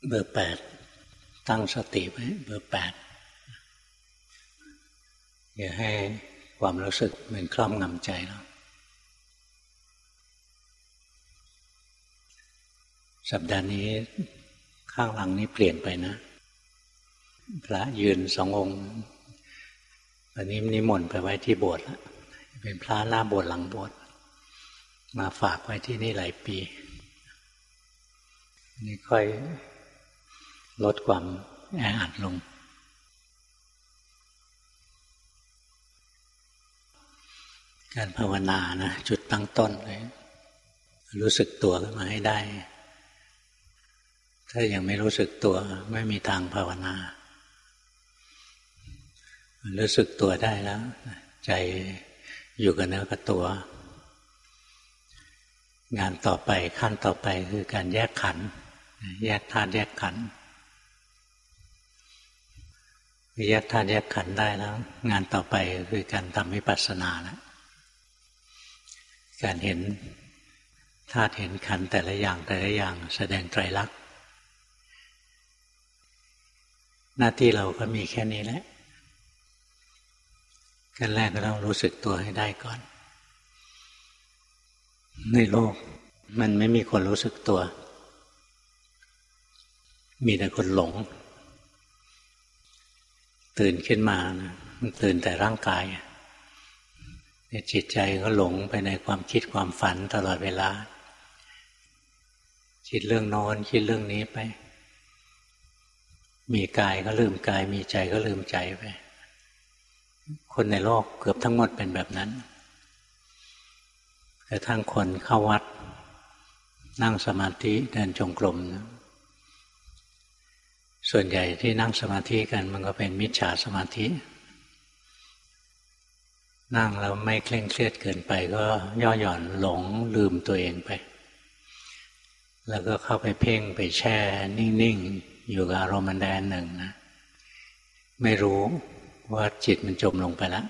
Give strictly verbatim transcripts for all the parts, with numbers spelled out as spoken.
เบอร์แปดตั้งสติไว้เบอร์แปดอย่าให้ความรู้สึกมันครอบงำใจเราสัปดาห์นี้ข้างหลังนี้เปลี่ยนไปนะพระยืนสององค์ตอนนี้นิมนต์ไปไว้ที่โบสถ์แล้วเป็นพระหน้าโบสถ์หลังโบสถ์มาฝากไว้ที่นี่หลายปีนี่ค่อยลดความแออัดลงการภาวนานะจุดตั้งต้นเลยรู้สึกตัวขึ้นมาให้ได้ถ้ายังไม่รู้สึกตัวไม่มีทางภาวนารู้สึกตัวได้แล้วใจอยู่กับเนื้อกับตัวงานต่อไปขั้นต่อไปคือการแยกขันธ์แยกธาตุแยกขันธ์แยกธาตุแยกขันธ์ได้แล้วงานต่อไปคือการทำวิปัสสนาแล้วการเห็นธาตุเห็นขันธ์แต่ละอย่างแต่ละอย่างแสดงไตรลักษณ์หน้าที่เราก็มีแค่นี้แหละขั้นแรกก็ต้องรู้สึกตัวให้ได้ก่อนในโลกมันไม่มีคนรู้สึกตัวมีแต่คนหลงตื่นขึ้นมานะมันตื่นแต่ร่างกายแต่จิตใจก็หลงไปในความคิดความฝันตลอดเวลาคิดเรื่องโน้นคิดเรื่องนี้ไปมีกายก็ลืมกายมีใจก็ลืมใจไปคนในโลกเกือบทั้งหมดเป็นแบบนั้นกระทั่งคนเข้าวัดนั่งสมาธิเดินจงกรมนะส่วนใหญ่ที่นั่งสมาธิกันมันก็เป็นมิจฉาสมาธินั่งแล้วไม่เคร่งเครียดเกินไปก็ย่อหย่อนหลงลืมตัวเองไปแล้วก็เข้าไปเพ่งไปแช่นิ่งๆอยู่กับอารมณ์อันใดอันหนึ่งนะไม่รู้ว่าจิตมันจมลงไปแล้ว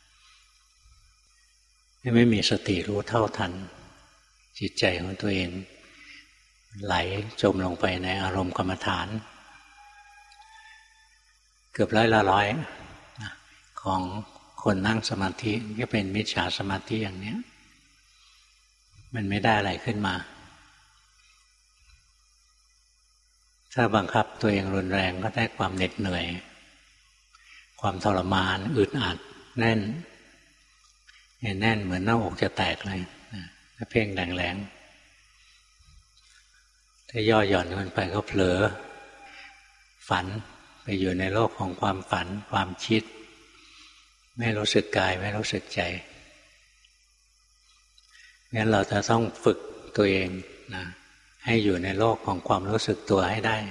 ไม่มีสติรู้เท่าทันจิตใจของตัวเองไหลจมลงไปในอารมณ์กรรมฐานเกือบร้อยละร้อยของคนนั่งสมาธิก็เป็นมิจฉาสมาธิอย่างนี้มันไม่ได้อะไรขึ้นมาถ้าบังคับตัวเองรุนแรงก็ได้ความเหน็ดเหนื่อยความทรมานอึดอัดแน่นแน่นเหมือนหน้าอกจะแตกเลยถ้าเพ่งแรงๆถ้าย่อหย่อนมันไปก็เผลอฝันไปอยู่ในโลกของความฝันความคิดไม่รู้สึกกายไม่รู้สึกใจงั้นเราจะต้องฝึกตัวเองนะให้อยู่ในโลกของความรู้สึกตัวให้ได้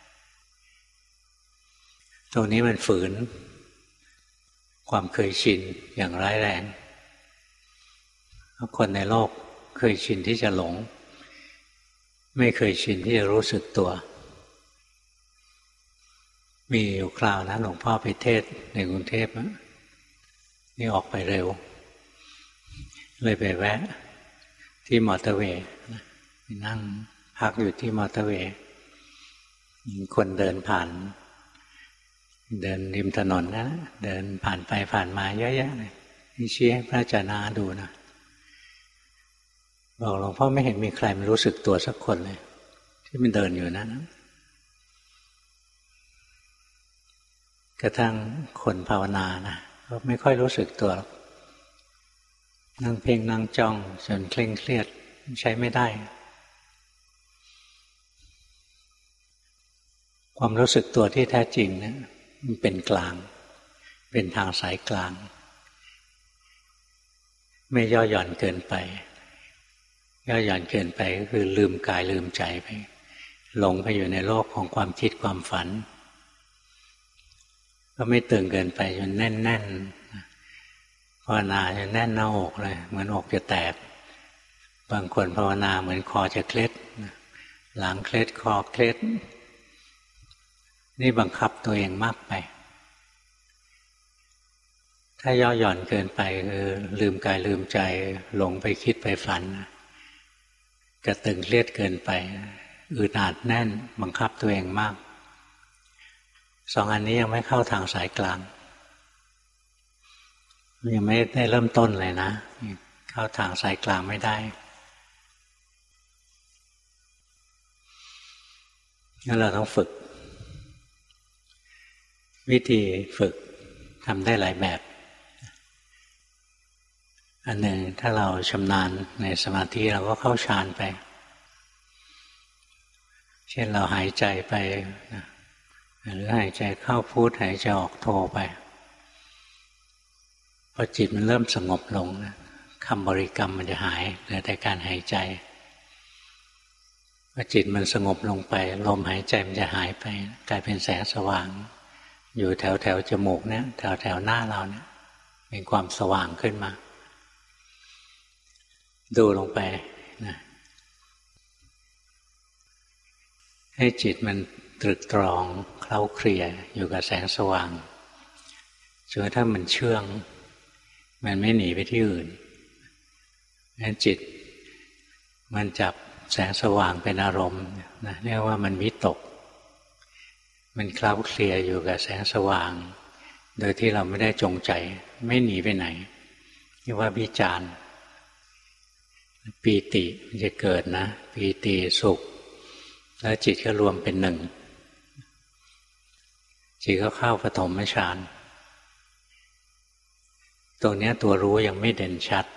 ตรงนี้มันฝืนความเคยชินอย่างร้ายแรงเพราะคนในโลกเคยชินที่จะหลงไม่เคยชินที่จะรู้สึกตัวมีอยู่คราวนะหลวงพ่อไปเทศในกรุงเทพนี่ออกไปเร็วเลยไปแวะที่มอเตอร์เวย์ไปนั่งพักอยู่ที่มอเตอร์เวย์คนเดินผ่านเดินริมถนนนะเดินผ่านไปผ่านมาเยอะแยะเลยนี่ชี้ให้พระอาจารย์นาดูนะบอกหลวงพ่อไม่เห็นมีใครมันรู้สึกตัวสักคนเลยที่มันเดินอยู่นั้นกระทั่งคนภาวนานะก็ไม่ค่อยรู้สึกตัวนั่งเพ่งนั่งจ้องจนเคร่งเครียดใช้ไม่ได้ความรู้สึกตัวที่แท้จริงนะมันเป็นกลางเป็นทางสายกลางไม่ย่อหย่อนเกินไปย่อหย่อนเกินไปก็คือลืมกายลืมใจไปหลงไปอยู่ในโลกของความคิดความฝันก็ไม่ตึงเกินไปจนแน่นๆภาวนาจนแน่นหน้าอกเลยเหมือนอกจะแตกบางคนภาวนาเหมือนคอจะเคล็ดหลังเคล็ดคอเคล็ดนี่บังคับตัวเองมากไปถ้าย่อหย่อนเกินไปคือลืมกายลืมใจหลงไปคิดไปฝันกระตึงเครียดเกินไปอึดอัดแน่นบังคับตัวเองมากสองอันนี้ยังไม่เข้าทางสายกลางยังไม่ได้เริ่มต้นเลยนะเข้าทางสายกลางไม่ได้งั้นเราต้องฝึกวิธีฝึกทำได้หลายแบบอันหนึ่งถ้าเราชำนาญในสมาธิเราก็เข้าฌานไปเช่นเราหายใจไปหรือหายใจเข้าพุทหายใจออกโทไปพอจิตมันเริ่มสงบลงคำบริกรรมมันจะหายเหลือแต่การหายใจพอจิตมันสงบลงไปลมหายใจมันจะหายไปกลายเป็นแสงสว่างอยู่แถวแถวจมูกเนี่ยแถวแถวหน้าเราเนี่ยเป็นความสว่างขึ้นมาดูลงไปนะให้จิตมันตรึกตรองเคล้าเคลียอยู่กับแสงสว่างจนถ้ามันเชื่องมันไม่หนีไปที่อื่นงั้นจิตมันจับแสงสว่างเป็นอารมณ์นะเรียกว่ามันวิตกมันเคล้าเคลียอยู่กับแสงสว่างโดยที่เราไม่ได้จงใจไม่หนีไปไหนเรียกว่าวิจารณ์ปีติมันจะเกิดนะปีติสุขแล้วจิตก็รวมเป็นหนึ่งจิตก็เข้าปฐมฌานตรงนี้ตัวรู้ยังไม่เด่นชัด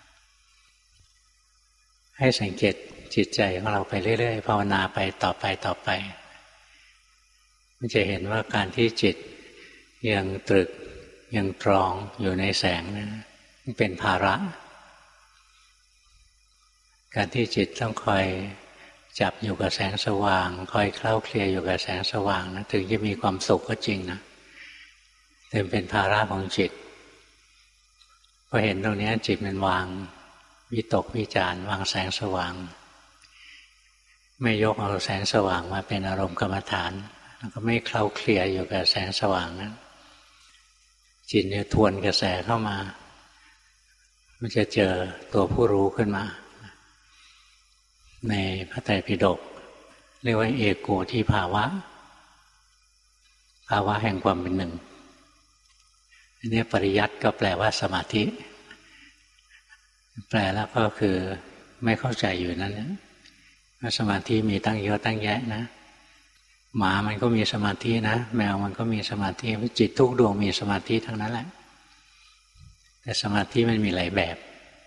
ให้สังเกตจิตใจของเราไปเรื่อยๆภาวนาไปต่อไปต่อไปมันจะเห็นว่าการที่จิตยังตรึกยังตรองอยู่ในแสงนั้นเป็นภาระการที่จิตต้องคอยจับอยู่กับแสงสว่างคอยเคล้าเคลียอยู่กับแสงสว่างนะถึงจะมีความสุขก็จริงนะแต่เป็นภาระของจิตพอเห็นตรงนี้จิตมันวางวิตกวิจารวางแสงสว่างไม่ยกเอาแสงสว่างมาเป็นอารมณ์กรรมฐานแล้วก็ไม่เคล้าเคลียอยู่กับแสงสว่างนั้นจิตเนี่ยทวนกระแสเข้ามามันจะเจอตัวผู้รู้ขึ้นมาในพระไตรปิฎกเรียกว่าเอโกทิภาวะภาวะแห่งความเป็นหนึ่งอันนี้ปริยัติก็แปลว่าสมาธิแปลแล้วก็คือไม่เข้าใจอยู่นั่นนะสมาธิมีตั้งเยอะตั้งแยะนะหมามันก็มีสมาธินะแมวมันก็มีสมาธิจิตทุกดวงมีสมาธิทั้งนั้นแหละแต่สมาธิมันมีหลายแบบ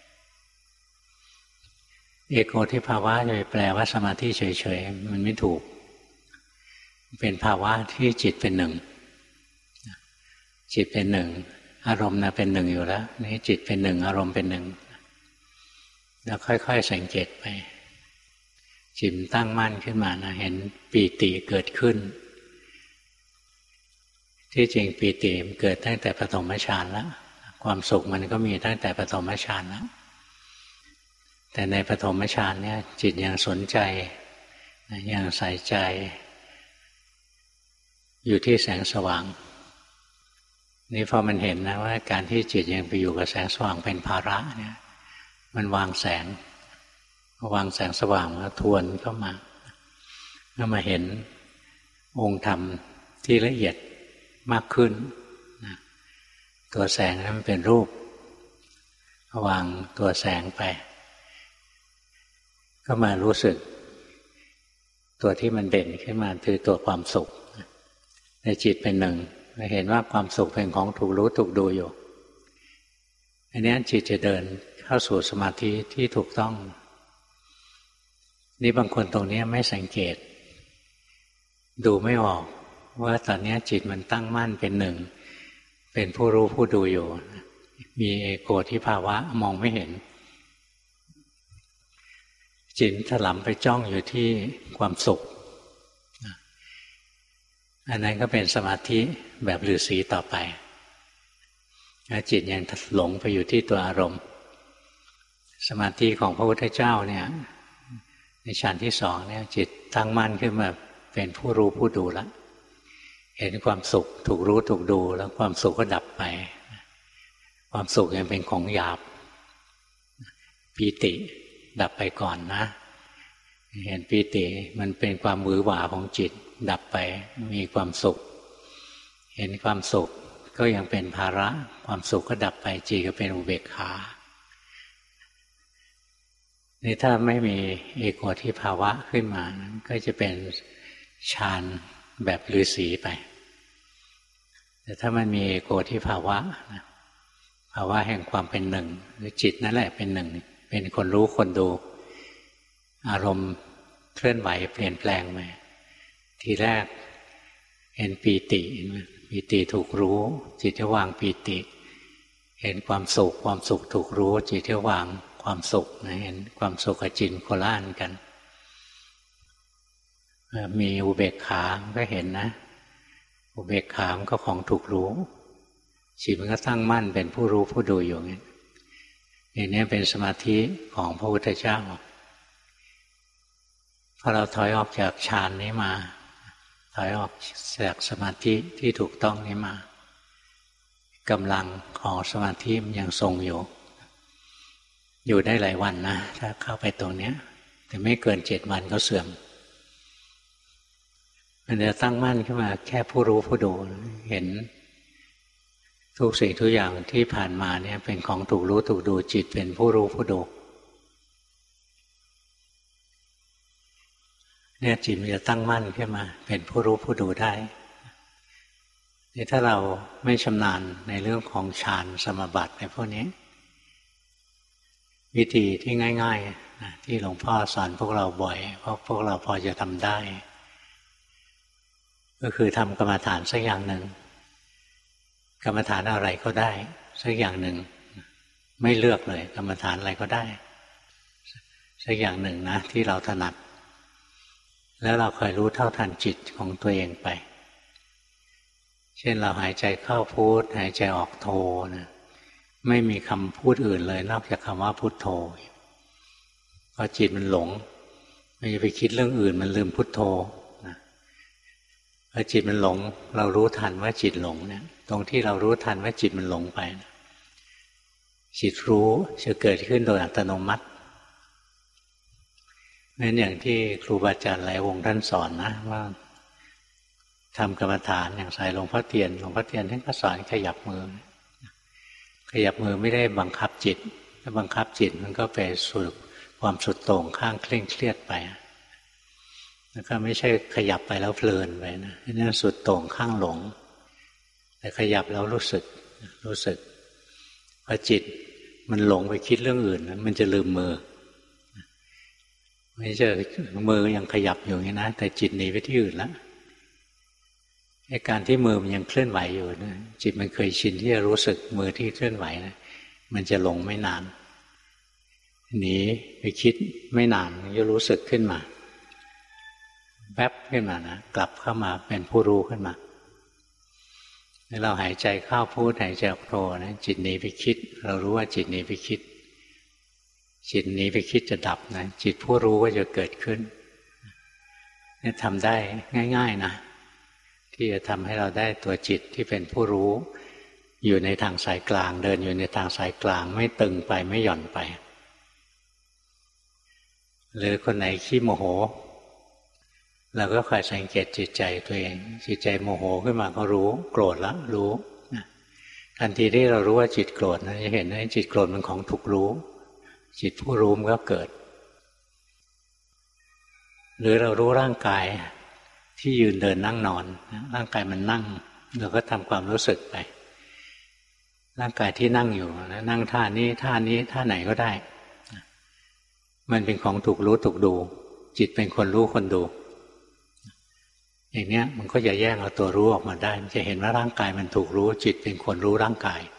เอโกทิภาวะจะไปแปลว่าสมาธิเฉยๆมันไม่ถูกเป็นภาวะที่จิตเป็นหนึ่งจิตเป็นหนึ่งอารมณ์นะเป็นหนึ่งอยู่แล้วนี่จิตเป็นหนึ่งอารมณ์เป็นหนึ่งแล้วค่อยๆสังเกตไปจิตตั้งมั่นขึ้นมานะเห็นปีติเกิดขึ้นที่จริงปีติมันเกิดตั้งแต่ปฐมฌานแล้วความสุขมันก็มีตั้งแต่ปฐมฌานแล้วแต่ในปฐมฌานเนี่ยจิตยังสนใจยังใส่ใจอยู่ที่แสงสว่างนี่พอมันเห็นนะว่าการที่จิตยังไปอยู่กับแสงสว่างเป็นภาระเนี่ยมันวางแสงวางแสงสว่างแล้วทวนเข้ามาก็มาเห็นองค์ธรรมที่ละเอียดมากขึ้นนะตัวแสงนั้นมันเป็นรูปวางตัวแสงไปก็มารู้สึกตัวที่มันเด่นขึ้นมาคือตัวความสุขในจิตเป็นหนึ่งเห็นว่าความสุขเป็นของถูกรู้ถูกดูอยู่อันนี้จิตจะเดินเข้าสู่สมาธิที่ถูกต้องนี่บางคนตรงนี้ไม่สังเกตดูไม่ออกว่าตอนนี้จิตมันตั้งมั่นเป็นหนึ่งเป็นผู้รู้ผู้ดูอยู่มีเอโกทิภาวะมองไม่เห็นจิตถลำไปจ้องอยู่ที่ความสุขอันนั้นก็เป็นสมาธิแบบฤาษีต่อไปจิตยังหลงไปอยู่ที่ตัวอารมณ์สมาธิของพระพุทธเจ้าเนี่ยในฌานที่สองเนี่ยจิตตั้งมั่นขึ้นมาเป็นผู้รู้ผู้ดูแล้วเห็นความสุขถูกรู้ถูกดูแล้วความสุขก็ดับไปความสุขยังเป็นของหยาบปีติดับไปก่อนนะเห็นปีติมันเป็นความหวือหวาของจิตดับไปมีความสุขเห็นความสุขก็ยังเป็นภาระความสุขก็ดับไปจิตก็เป็นอุเบกขานี่ถ้าไม่มีเอกโกฏฐิภาวะขึ้นมาก็จะเป็นฌานแบบฤาษีไปแต่ถ้ามันมีเอกโกฏฐิภาวะภาวะแห่งความเป็นหนึ่งหรือจิตนั่นแหละเป็นหนึ่งเป็นคนรู้คนดูอารมณ์เคลื่อนไหวเปลี่ยนแปลงไปทีแรกเห็นปีติปีติถูกรู้จิตจะวางปีติเห็นความสุขความสุขถูกรู้จิตจะวางความสุขนะเห็นความสุขกับจิตโคละอันกันมีอุเบกขาก็เห็นนะอุเบกขามันก็ของถูกรู้จิตมันก็ตั้งมั่นเป็นผู้รู้ผู้ดูอยู่อย่างนี้อย่างนี้เป็นสมาธิของพระพุทธเจ้าพอเราถอยออกจากฌานนี้มาถอยออกจากสมาธิที่ถูกต้องนี้มากำลังของสมาธิมันยังทรงอยู่อยู่ได้หลายวันนะถ้าเข้าไปตรงเนี้ยแต่ไม่เกินเจ็ดวันก็เสื่อมมันจะตั้งมั่นขึ้นมาแค่ผู้รู้ผู้ดูเห็นทุกสิ่งทุกอย่างที่ผ่านมาเนี่ยเป็นของถูกรู้ถูกดูจิตเป็นผู้รู้ผู้ดูเนี่ยจิตมันจะตั้งมั่นขึ้นมาเป็นผู้รู้ผู้ดูได้นี่ถ้าเราไม่ชำนาญในเรื่องของฌานสมาบัติในพวกนี้วิธีที่ง่ายๆนะที่หลวงพ่อสอนพวกเราบ่อยเพราะพวกเราพอจะทำได้ก็คือทำกรรมฐานสักอย่างหนึ่งกรรมฐานอะไรก็ได้สักอย่างหนึ่งไม่เลือกเลยกรรมฐานอะไรก็ได้สักอย่างหนึ่งนะที่เราถนัดแล้วเราคอยรู้เท่าทันจิตของตัวเองไปเช่นเราหายใจเข้าพุทหายใจออกโทนะไม่มีคำพูดอื่นเลยนอกจากคำว่าพุทโธพอจิตมันหลงมันจะไปคิดเรื่องอื่นมันลืมพุทโธนะพอจิตมันหลงเรารู้ทันว่าจิตหลงเนี่ยตรงที่เรารู้ทันว่าจิตมันหลงไปนะจิตรู้จะเกิดขึ้นโดยอัตโนมัตินั่นอย่างที่ครูบาอาจารย์หลายวงท่านสอนนะว่าทำกรรมฐานอย่างสายหลวงพ่อเทียนหลวงพ่อเทียนท่านก็สอนขยับมือขยับมือไม่ได้บังคับจิตถ้าบังคับจิตมันก็ไปสู่ความสุดโต่งข้างเคร่งเครียดไปแล้วก็ไม่ใช่ขยับไปแล้วเพลินไปนะนั่นสุดโต่งข้างหลงแต่ขยับแล้วรู้สึกรู้สึกพอจิตมันหลงไปคิดเรื่องอื่นมันจะลืมมือไม่ใช่มือยังขยับอยู่อย่างนี้นะแต่จิตหนีไปที่อื่นแล้วไอ้การที่มือมันยังเคลื่อนไหวอยู่นะจิตมันเคยชินที่จะรู้สึกมือที่เคลื่อนไหวนะมันจะหลงไม่นานหนีไปคิดไม่นานมันจะรู้สึกขึ้นมาแวบขึ้นมานะกลับเข้ามาเป็นผู้รู้ขึ้นมาแล้วเราหายใจเข้าพุทหายใจออกโทนะจิตหนีไปคิดเรารู้ว่าจิตหนีไปคิดจิตหนีไปคิดจะดับนะจิตผู้รู้ก็จะเกิดขึ้นนี่ทำได้ง่ายๆนะที่จะทำให้เราได้ตัวจิตที่เป็นผู้รู้อยู่ในทางสายกลางเดินอยู่ในทางสายกลางไม่ตึงไปไม่หย่อนไปหรือคนไหนขี้โมโหเราก็คอยสังเกตจิตใจตัวเองจิตใจโมโหขึ้นมาก็รู้โกรธแล้วรู้ทันทีที่เรารู้ว่าจิตโกรธนะจะเห็นว่าจิตโกรธมันของถูกรู้จิตผู้รู้มันก็เกิดหรือเรารู้ร่างกายที่ยืนเดินนั่งนอนร่างกายมันนั่งเราก็ทำความรู้สึกไปร่างกายที่นั่งอยู่นั่งท่านี้ท่านี้ท่าไหนก็ได้มันเป็นของถูกรู้ถูกดูจิตเป็นคนรู้คนดูอย่างนี้มันก็จะแยกเอาตัวรู้ออกมาได้มันจะเห็นว่าร่างกายมันถูกรู้จิตเป็นคนรู้ร่างกาย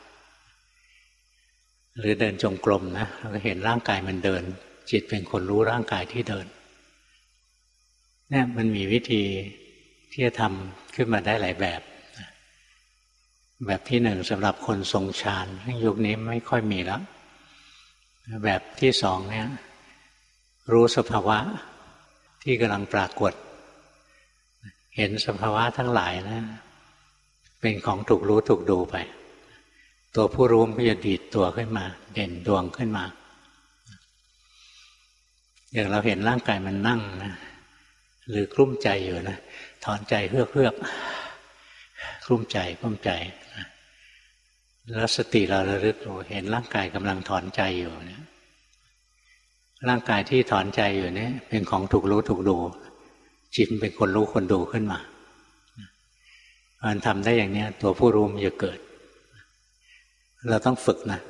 หรือเดินจงกรมนะเราก็เห็นร่างกายมันเดินจิตเป็นคนรู้ร่างกายที่เดินเนี่ยมันมีวิธีที่จะทำขึ้นมาได้หลายแบบแบบที่หนึ่งสำหรับคนทรงฌานยุคนี้ไม่ค่อยมีแล้วแบบที่สองเนี่ยรู้สภาวะที่กำลังปรากฏเห็นสภาวะทั้งหลายนะเป็นของถูกรู้ถูกดูไปตัวผู้รู้มันก็จะดีดตัวขึ้นมาเด่นดวงขึ้นมาอย่างเราเห็นร่างกายมันนั่งนะหรือกลุ้มใจอยู่นะถอนใจเฮือกเฮือกกลุ้มใจกลุ้มใจนะแล้วสติเราระลึกรู้เห็นร่างกายกำลังถอนใจอยู่เนี่ยร่างกายที่ถอนใจอยู่เนี่ยเป็นของถูกรู้ถูกดูจิตเป็นคนรู้คนดูขึ้นมามันทำได้อย่างนี้ตัวผู้รู้มันจะเกิดเราต้องฝึกนะ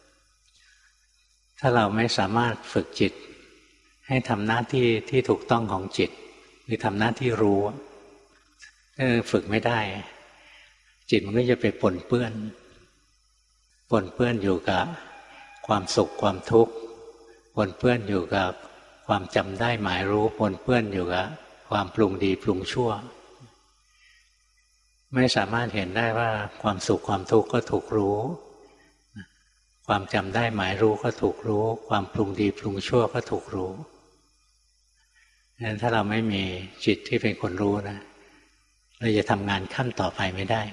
ถ้าเราไม่สามารถฝึกจิตให้ทำหน้าที่ที่ถูกต้องของจิตหรือทำหน้าที่รู้เออฝึกไม่ได้จิตมันก็จะไปปนเปื้อนปนเปื้อนอยู่กับความสุขความทุกข์ปนเปื้อนอยู่กับความจำได้หมายรู้ปนเปื้อนอยู่กับความปรุงดีปรุงชั่วไม่สามารถเห็นได้ว่าความสุขความทุกข์ก็ถูกรู้ความจำได้หมายรู้ก็ถูกรู้ความปรุงดีปรุงชั่วก็ถูกรู้ดังนั้นถ้าเราไม่มีจิตที่เป็นคนรู้นะเราจะทำงานขั้นต่อไปไม่ได้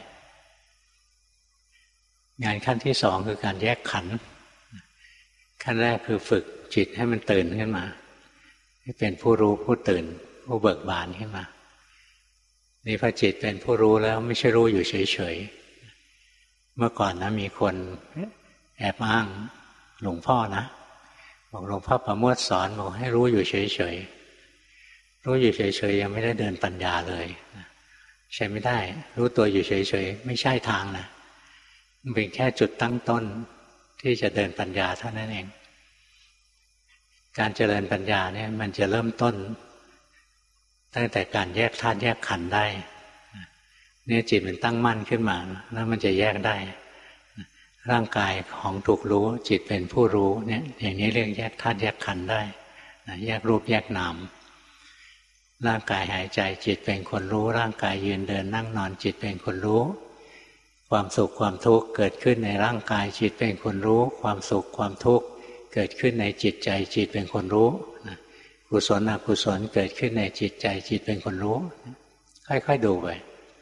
งานขั้นที่สองคือการแยกขันธ์ขั้นแรกคือฝึกจิตให้มันตื่นขึ้นมาให้เป็นผู้รู้ผู้ตื่นผู้เบิกบานขึ้นมานี่พอจิตเป็นผู้รู้แล้วไม่ใช่รู้อยู่เฉยๆเมื่อก่อนนะมีคนแอบอ้างหลวงพ่อนะบอกหลวงพ่อประโมทสอนบอกให้รู้อยู่เฉยๆรู้อยู่เฉยๆยังไม่ได้เดินปัญญาเลยใช่ไม่ได้รู้ตัวอยู่เฉยๆไม่ใช่ทางนะมันเป็นแค่จุดตั้งต้นที่จะเดินปัญญาเท่านั้นเองการเจริญปัญญาเนี่ยมันจะเริ่มต้นตั้งแต่การแยกธาตุแยกขันธ์ได้เนี่ยจิตมันตั้งมั่นขึ้นมาแล้วมันจะแยกได้ร่างกายของถูกรู้จิตเป็นผู้รู้เนี่ยอย่างนี้เรียกแยกธาตุแยกขันธ์ได้แยกรูปแยกนามร่างกายหายใจจิตเป็นคนรู้ร่างกายยืนเดินนั่งนอนจิตเป็นคนรู้ความสุขความทุกข์เกิดขึ้นในร่างกายจิตเป็นคนรู้ความสุขความทุกข์เกิดขึ้นในจิตใจจิตเป็นคนรู้กุศลอกุศลเกิดขึ้นในจิตใจจิตเป็นคนรู้ค่อยๆดูไป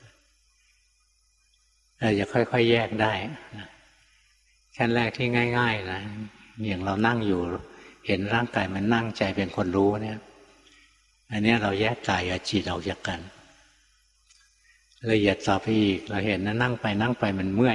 เราจะค่อยๆแยกได้ขั้นแรกที่ง่ายๆนะอย่างเรานั่งอยู่เห็นร่างกายมันนั่งใจเป็นคนรู้เนี่ยอันนี้เราแยกกายกับจิตออกจากกันละเอียดต่อไปอีกเราเห็นนะนั่งไปนั่งไปมันเมื่อย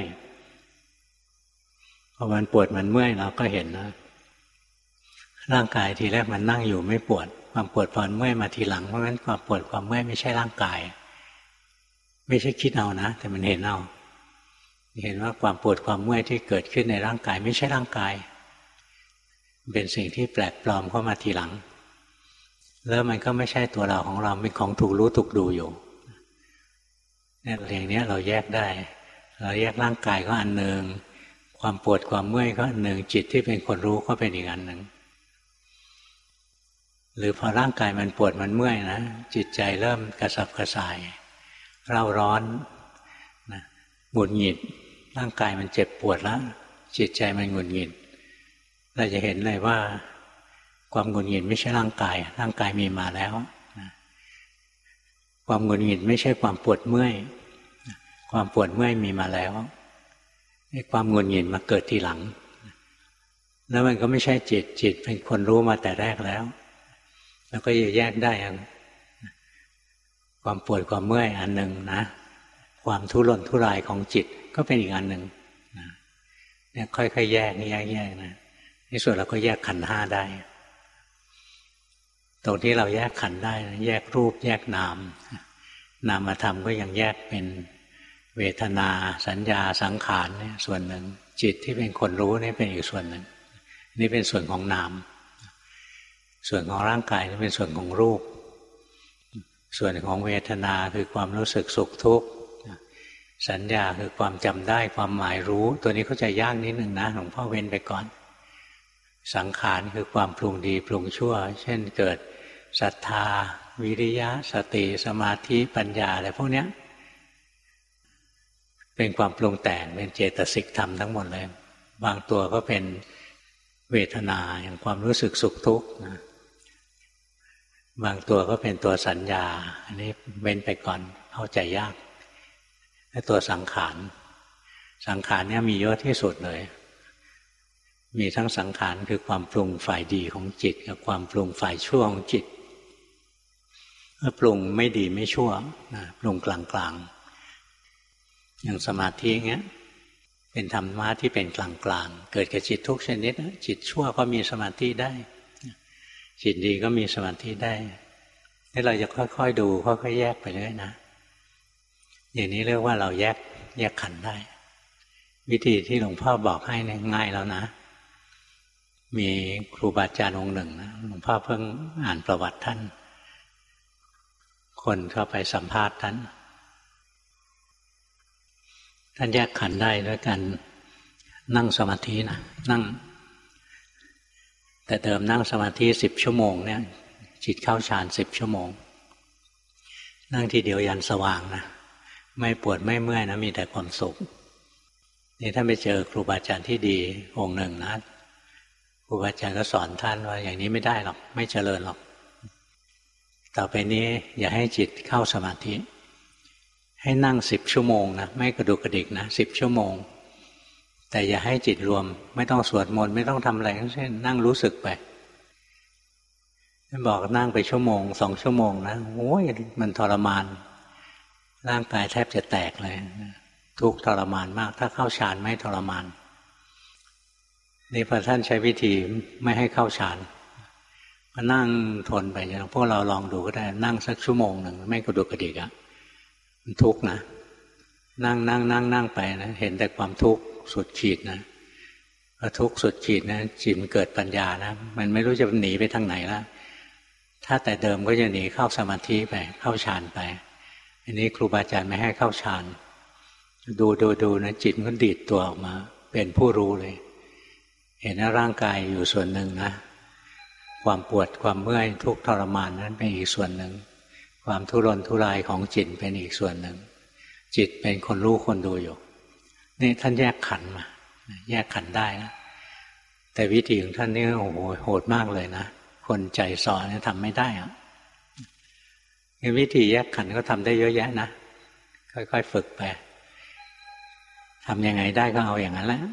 พอมันปวดมันเมื่อยเราก็เห็นนะร่างกายทีแรกมันนั่งอยู่ไม่ปวดความปวดความเมื่อยมาทีหลังเพราะฉะนั้นความปวดความเมื่อยไม่ใช่ร่างกายไม่ใช่คิดเอานะแต่มันเห็นเอาเห็นว่าความปวดความเมื่อยที่เกิดขึ้นในร่างกายไม่ใช่ร่างกายเป็นสิ่งที่แปลกปลอมเข้ามาทีหลังแล้วมันก็ไม่ใช่ตัวเราของเราเป็นของถูกรู้ถูกดูอยู่เนี่ยอย่างนี้เราแยกได้เราแยกร่างกายก็อันหนึ่งความปวดความเมื่อยก็อันหนึ่งจิตที่เป็นคนรู้ก็เป็นอีกอันหนึ่งหรือพอร่างกายมันปวดมันเมื่อยนะจิตใจเริ่มกระสับกระส่ายเร่าร้อนนะหงุดหงิดร่างกายมันเจ็บปวดแล้วจิตใจมันหงุดหงิดเราจะเห็นเลยว่าความหงุดหงิดไม่ใช่ร่างกายร่างกายมีมาแล้วนะความหงุดหงิดไม่ใช่ความปวดเมื่อยความปวดเมื่อยมีมาแล้วความหงุดหงิดมาเกิดทีหลังแล้วมันก็ไม่ใช่จิตจิตเป็นคนรู้มาแต่แรกแล้วแล้วก็จะแยกได้ความปวดความเมื่อยอันหนึ่งนะความทุรนทุรายของจิตก็เป็นอีกอันหนึ่งนะเนี่ยค่อยๆแยกแยกแยกนะในส่วนเราก็แยกขันธ์ห้าได้ตรงที่เราแยกขันธ์ได้นะแยกรูปแยกนามนามธรรมก็ยังแยกเป็นเวทนาสัญญาสังขารเนี่ยส่วนหนึ่งจิตที่เป็นคนรู้นี่เป็นอีกส่วนหนึ่งนี่เป็นส่วนของนามส่วนของร่างกายนี่เป็นส่วนของรูปส่วนของเวทนาคือความรู้สึกสุขทุกข์สัญญาคือความจำได้ความหมายรู้ตัวนี้เข้าใจยากนิดหนึ่งนะหลวงพ่อเว้นไปก่อนสังขารคือความปรุงดีปรุงชั่วเช่นเกิดศรัทธาวิริยะสติสมาธิปัญญาอะไรพวกนี้เป็นความปรุงแต่งเป็นเจตสิกธรรมทั้งหมดเลยบางตัวก็เป็นเวทนาอย่างความรู้สึกสุขทุกข์นะบางตัวก็เป็นตัวสัญญาอันนี้เว้นไปก่อนเข้าใจยากและตัวสังขารสังขารเนี่ยมีเยอะที่สุดเลยมีทั้งสังขารคือความปรุงฝ่ายดีของจิตกับความปรุงฝ่ายชั่วของจิตเมื่อปรุงไม่ดีไม่ชั่วนะปรุงกลางๆอย่างสมาธิเงี้ยเป็นธรรมะที่เป็นกลางๆเกิดกับจิตทุกชนิดจิตชั่วก็มีสมาธิได้จิตดีก็มีสมาธิได้นี่เราจะค่อยๆดูค่อยๆแยกไปเรื่อยนะอย่างนี้เรียกว่าเราแยกแยกขันธ์ได้วิธีที่หลวงพ่อบอกให้เนี่ยง่ายแล้วนะมีครูบาอาจารย์องค์หนึ่งนะหลวงพ่อเพิ่งอ่านประวัติท่านคนเข้าไปสัมภาษณ์ท่านท่านแยกขันธ์ได้ด้วยการนั่งสมาธินะนั่งแต่เดิมนั่งสมาธิสิบชั่วโมงเนี่ยจิตเข้าฌานสิบชั่วโมงนั่งทีเดียวยันสว่างนะไม่ปวดไม่เมื่อยนะมีแต่ความสุขนี่ท่านไปเจอครูบาอาจารย์ที่ดีองค์หนึ่งนะครูบาอาจารย์ก็สอนท่านว่าอย่างนี้ไม่ได้หรอกไม่เจริญหรอกต่อไปนี้อย่าให้จิตเข้าสมาธิให้นั่งสิบชั่วโมงนะไม่กระดุกกระดิกนะสิบชั่วโมงแต่อย่าให้จิตรวมไม่ต้องสวดมนต์ไม่ต้องทำอะไรทั้งสิ้นนั่งรู้สึกไปท่านบอกนั่งไปชั่วโมงสองชั่วโมงนะโอ้ยมันทรมานร่างกายแทบจะแตกเลยทุกข์ทรมานมากถ้าเข้าฌานไม่ทรมานนี่พอท่านใช้วิธีไม่ให้เข้าฌานมานั่งทนไปอย่างพวกเราลองดูก็ได้นั่งสักชั่วโมงหนึ่งไม่กระดุกกระดิกอ่ะมันทุกข์นะนั่งนั่งนั่งนั่งไปนะเห็นแต่ความทุกข์สุดขีดนะพอทุกข์สุดขีดนะจิตมันเกิดปัญญานะมันไม่รู้จะหนีไปทางไหนแล้วถ้าแต่เดิมก็จะหนีเข้าสมาธิไปเข้าฌานไปอันนี้ครูบาอาจารย์ไม่ให้เข้าฌานดูดูดูนะจิตมันก็ดีดตัวออกมาเป็นผู้รู้เลยเห็นว่าร่างกายอยู่ส่วนหนึ่งนะความปวดความเมื่อยทุกข์ทรมานนั้นเป็นอีกส่วนหนึ่งความทุรนทุรายของจิตเป็นอีกส่วนหนึ่งจิตเป็นคนรู้คนดูอยู่นี่ท่านแยกขันธ์มาแยกขันธ์ได้นะแต่วิธีของท่านนี่โอ้โหโหดมากเลยนะคนใจสอนทำไม่ได้อะวิธีแยกขันธ์ก็ทำได้เยอะแยะนะค่อยๆฝึกไปทำยังไงได้ก็เอาอย่างนั้นแหละ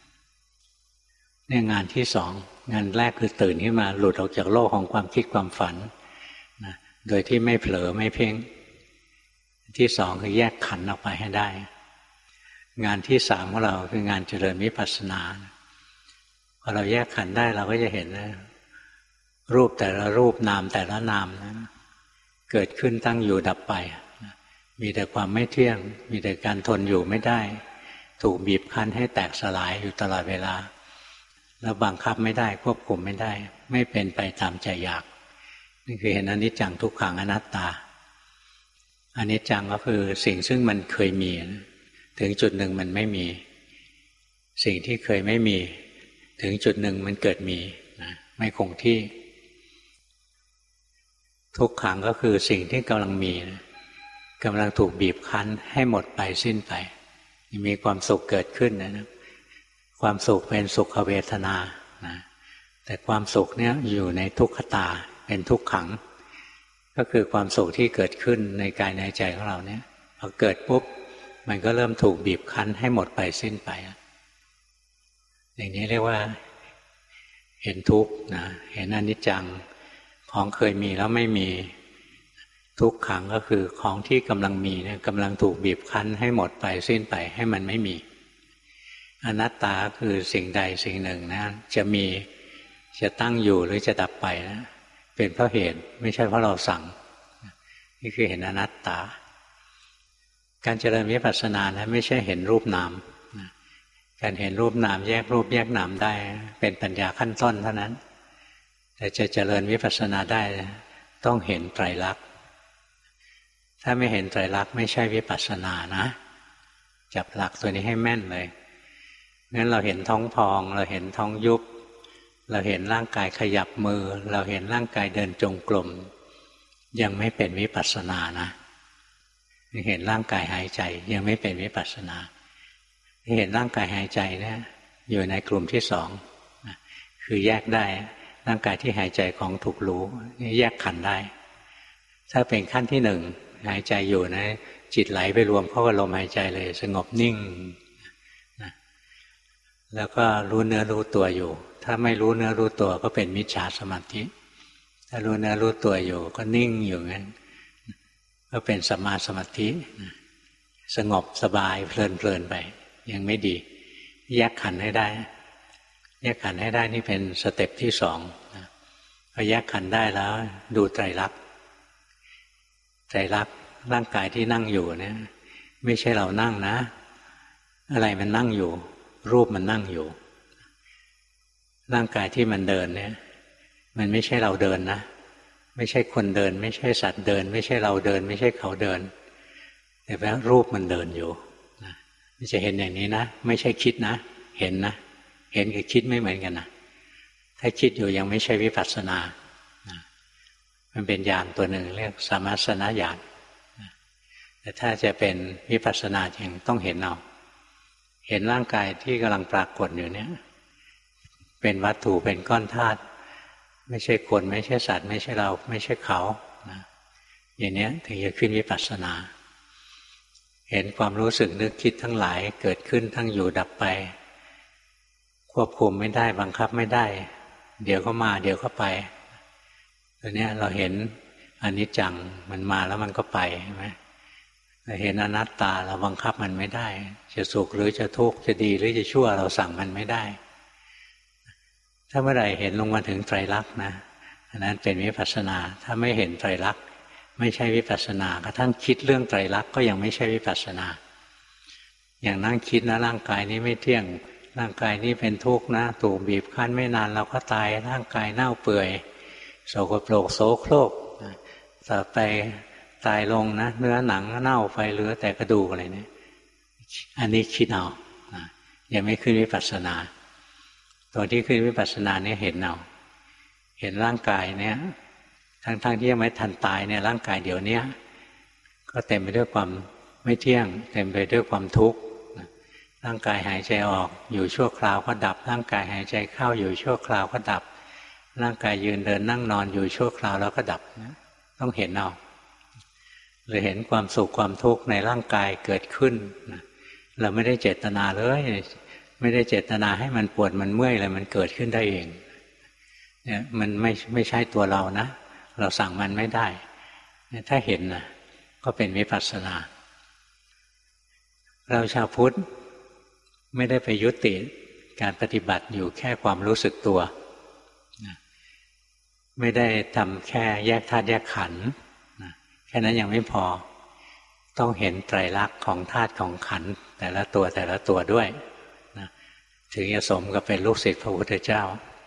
เนี่ยงานที่สองงานแรกคือตื่นขึ้นมาหลุดออกจากโลกของความคิดความฝันนะโดยที่ไม่เผลอไม่เพ่งที่สองคือแยกขันธ์ออกไปให้ได้งานที่สามของเราคืองานเจริญวิปัสสนาพอเราแยกขันธ์ได้เราก็จะเห็นนะรูปแต่ละรูปนามแต่ละนามนะเกิดขึ้นตั้งอยู่ดับไปมีแต่ความไม่เที่ยงมีแต่การทนอยู่ไม่ได้ถูกบีบคั้นให้แตกสลายอยู่ตลอดเวลาแล้วบังคับไม่ได้ควบคุมไม่ได้ไม่เป็นไปตามใจอยากนี่คือเห็นอนิจจังทุกขังอนัตตาอนิจจังก็คือสิ่งซึ่งมันเคยมีถึงจุดหนึ่งมันไม่มีสิ่งที่เคยไม่มีถึงจุดหนึ่งมันเกิดมีนะไม่คงที่ทุกขังก็คือสิ่งที่กำลังมีกำลังถูกบีบคั้นให้หมดไปสิ้นไปมีความสุขเกิดขึ้นนะความสุขเป็นสุขเวทนานะแต่ความสุขเนี่ยอยู่ในทุกขตาเป็นทุกขังก็คือความสุขที่เกิดขึ้นในกายในใจของเราเนี่ยพอเกิดปุ๊บมันก็เริ่มถูกบีบคั้นให้หมดไปสิ้นไปอย่างนี้เรียกว่าเห็นทุกข์นะเห็นอนิจจังของเคยมีแล้วไม่มีทุกขังก็คือของที่กำลังมีเนี่ยกำลังถูกบีบคั้นให้หมดไปสิ้นไปให้มันไม่มีอนัตตาคือสิ่งใดสิ่งหนึ่งนะจะมีจะตั้งอยู่หรือจะดับไปนะเป็นเพราะเหตุไม่ใช่เพราะเราสั่งนี่คือเห็นอนัตตาการเจริญวิปัสสนานะไม่ใช่เห็นรูปนามการเห็นรูปนามแยกรูปแยกนามได้เป็นปัญญาขั้นต้นเท่านั้นแต่จะเจริญวิปัสสนาได้ต้องเห็นไตรลักษณ์ถ้าไม่เห็นไตรลักษณ์ไม่ใช่วิปัสสนานะจับหลักตัวนี้ให้แม่นเลยงั้นเราเห็นท้องพองเราเห็นท้องยุบเราเห็นร่างกายขยับมือเราเห็นร่างกายเดินจงกรมยังไม่เป็นวิปัสสนานะเห็นร่างกายหายใจยังไม่เป็นวิปัสสนาเห็นร่างกายหายใจเนี่ยอยู่ในกลุ่มที่สองคือแยกได้ร่างกายที่หายใจของถูกรู้นี่แยกขันธ์ได้ถ้าเป็นขั้นที่หนึ่งหายใจอยู่นะจิตไหลไปรวมเข้ากับลมหายใจเลยสงบนิ่งนะแล้วก็รู้เนื้อรู้ตัวอยู่ถ้าไม่รู้เนื้อรู้ตัวก็เป็นมิจฉาสมาธิถ้ารู้เนื้อรู้ตัวอยู่ก็นิ่งอยู่งั้นก็เป็นสัมมาสมาธิสงบสบายเพลินๆไปยังไม่ดีแยกขันธ์ให้ได้แยกขันธ์ให้ได้นี่เป็นสเต็ปที่สองพอแยกขันธ์ได้แล้วดูไตรลักษณ์ไตรลักษณ์ร่างกายที่นั่งอยู่เนี่ยไม่ใช่เรานั่งนะอะไรมันนั่งอยู่รูปมันนั่งอยู่ร่างกายที่มันเดินเนี่ยมันไม่ใช่เราเดินนะไม่ใช่คนเดินไม่ใช่สัตว์เดินไม่ใช่เราเดินไม่ใช่เขาเดินแต่ว่ารูปมันเดินอยู่นะมันจะเห็นอย่างนี้นะไม่ใช่คิดนะเห็นนะเห็นกับคิดไม่เหมือนกันนะถ้าคิดอยู่ยังไม่ใช่วิปัสสนานะมันเป็นญาณตัวหนึ่งเรียกสมัสสนญาณนะแต่ถ้าจะเป็นวิปัสสนาจริงต้องเห็นเอาเห็นร่างกายที่กำลังปรากฏอยู่เนี่ยเป็นวัตถุเป็นก้อนธาตุไม่ใช่คนไม่ใช่สัตว์ไม่ใช่เราไม่ใช่เขานะอย่างนี้ถึงจะขึ้นวิปัสสนาเห็นความรู้สึกนึกคิดทั้งหลายเกิดขึ้นทั้งอยู่ดับไปควบคุมไม่ได้บังคับไม่ได้เดี๋ยวก็มาเดี๋ยวก็ไปตัวนี้เราเห็นอนิจจังมันมาแล้วมันก็ไปใช่ไหมเราเห็นอนัตตาเราบังคับมันไม่ได้จะสุขหรือจะทุกข์จะดีหรือจะชั่วเราสั่งมันไม่ได้ถ้าเมื่อไหร่เห็นลงมาถึงไตรลักษณ์นะอันนั้นเป็นวิปัสสนาถ้าไม่เห็นไตรลักษณ์ไม่ใช่วิปัสสนากระทั่งคิดเรื่องไตรลักษณ์ก็ยังไม่ใช่วิปัสสนาอย่างนั่งคิดนะร่างกายนี้ไม่เที่ยงร่างกายนี้เป็นทุกข์นะถูกบีบคั้นไม่นานเราก็ตายร่างกายเน่าเปื่อยโสกโปรกโสโครกต่อไปตายลงนะเนื้อหนังเน่าไปเหลือแต่กระดูกอะไรเนี่ยอันนี้คิดเอายังไม่ขึ้นวิปัสสนาตัวที่ขึ้นวิปัสสนาเนี่ยเห็นเอาเห็นร่างกายเนี่ยทั้งๆ ท, ที่ยังไม่ทันตายเนี่ยร่างกายเดี๋ยวนี้ก็เต็มไปด้วยความไม่เที่ยงเต็มไปด้วยความทุกข์ร่างกายหายใจออกอยู่ชั่วคราวก็ดับร่างกายหายใจเข้าอยู่ชั่วคราวก็ดับร่างกายยืนเดินนั่งนอนอยู่ชั่วคราวแล้วก็ดับต้องเห็นเอาหรือเห็นความสุขความทุกข์ในร่างกายเกิดขึ้นเราไม่ได้เจตนาเลยไม่ได้เจตนาให้มันปวดมันเมื่อยอะไรมันเกิดขึ้นได้เองเนี่ยมันไม่ไม่ใช่ตัวเรานะเราสั่งมันไม่ได้ถ้าเห็นนะก็เป็นวิปัสสนาเราชาวพุทธไม่ได้ไปยุติการปฏิบัติอยู่แค่ความรู้สึกตัวไม่ได้ทำแค่แยกธาตุแยกขันธ์แค่นั้นยังไม่พอต้องเห็นไตรลักษณ์ของธาตุของขันธ์แต่ละตัวแต่ละตัวด้วยถึงจะสมกับเป็นลูกศิษย์พระพุทธเจ้า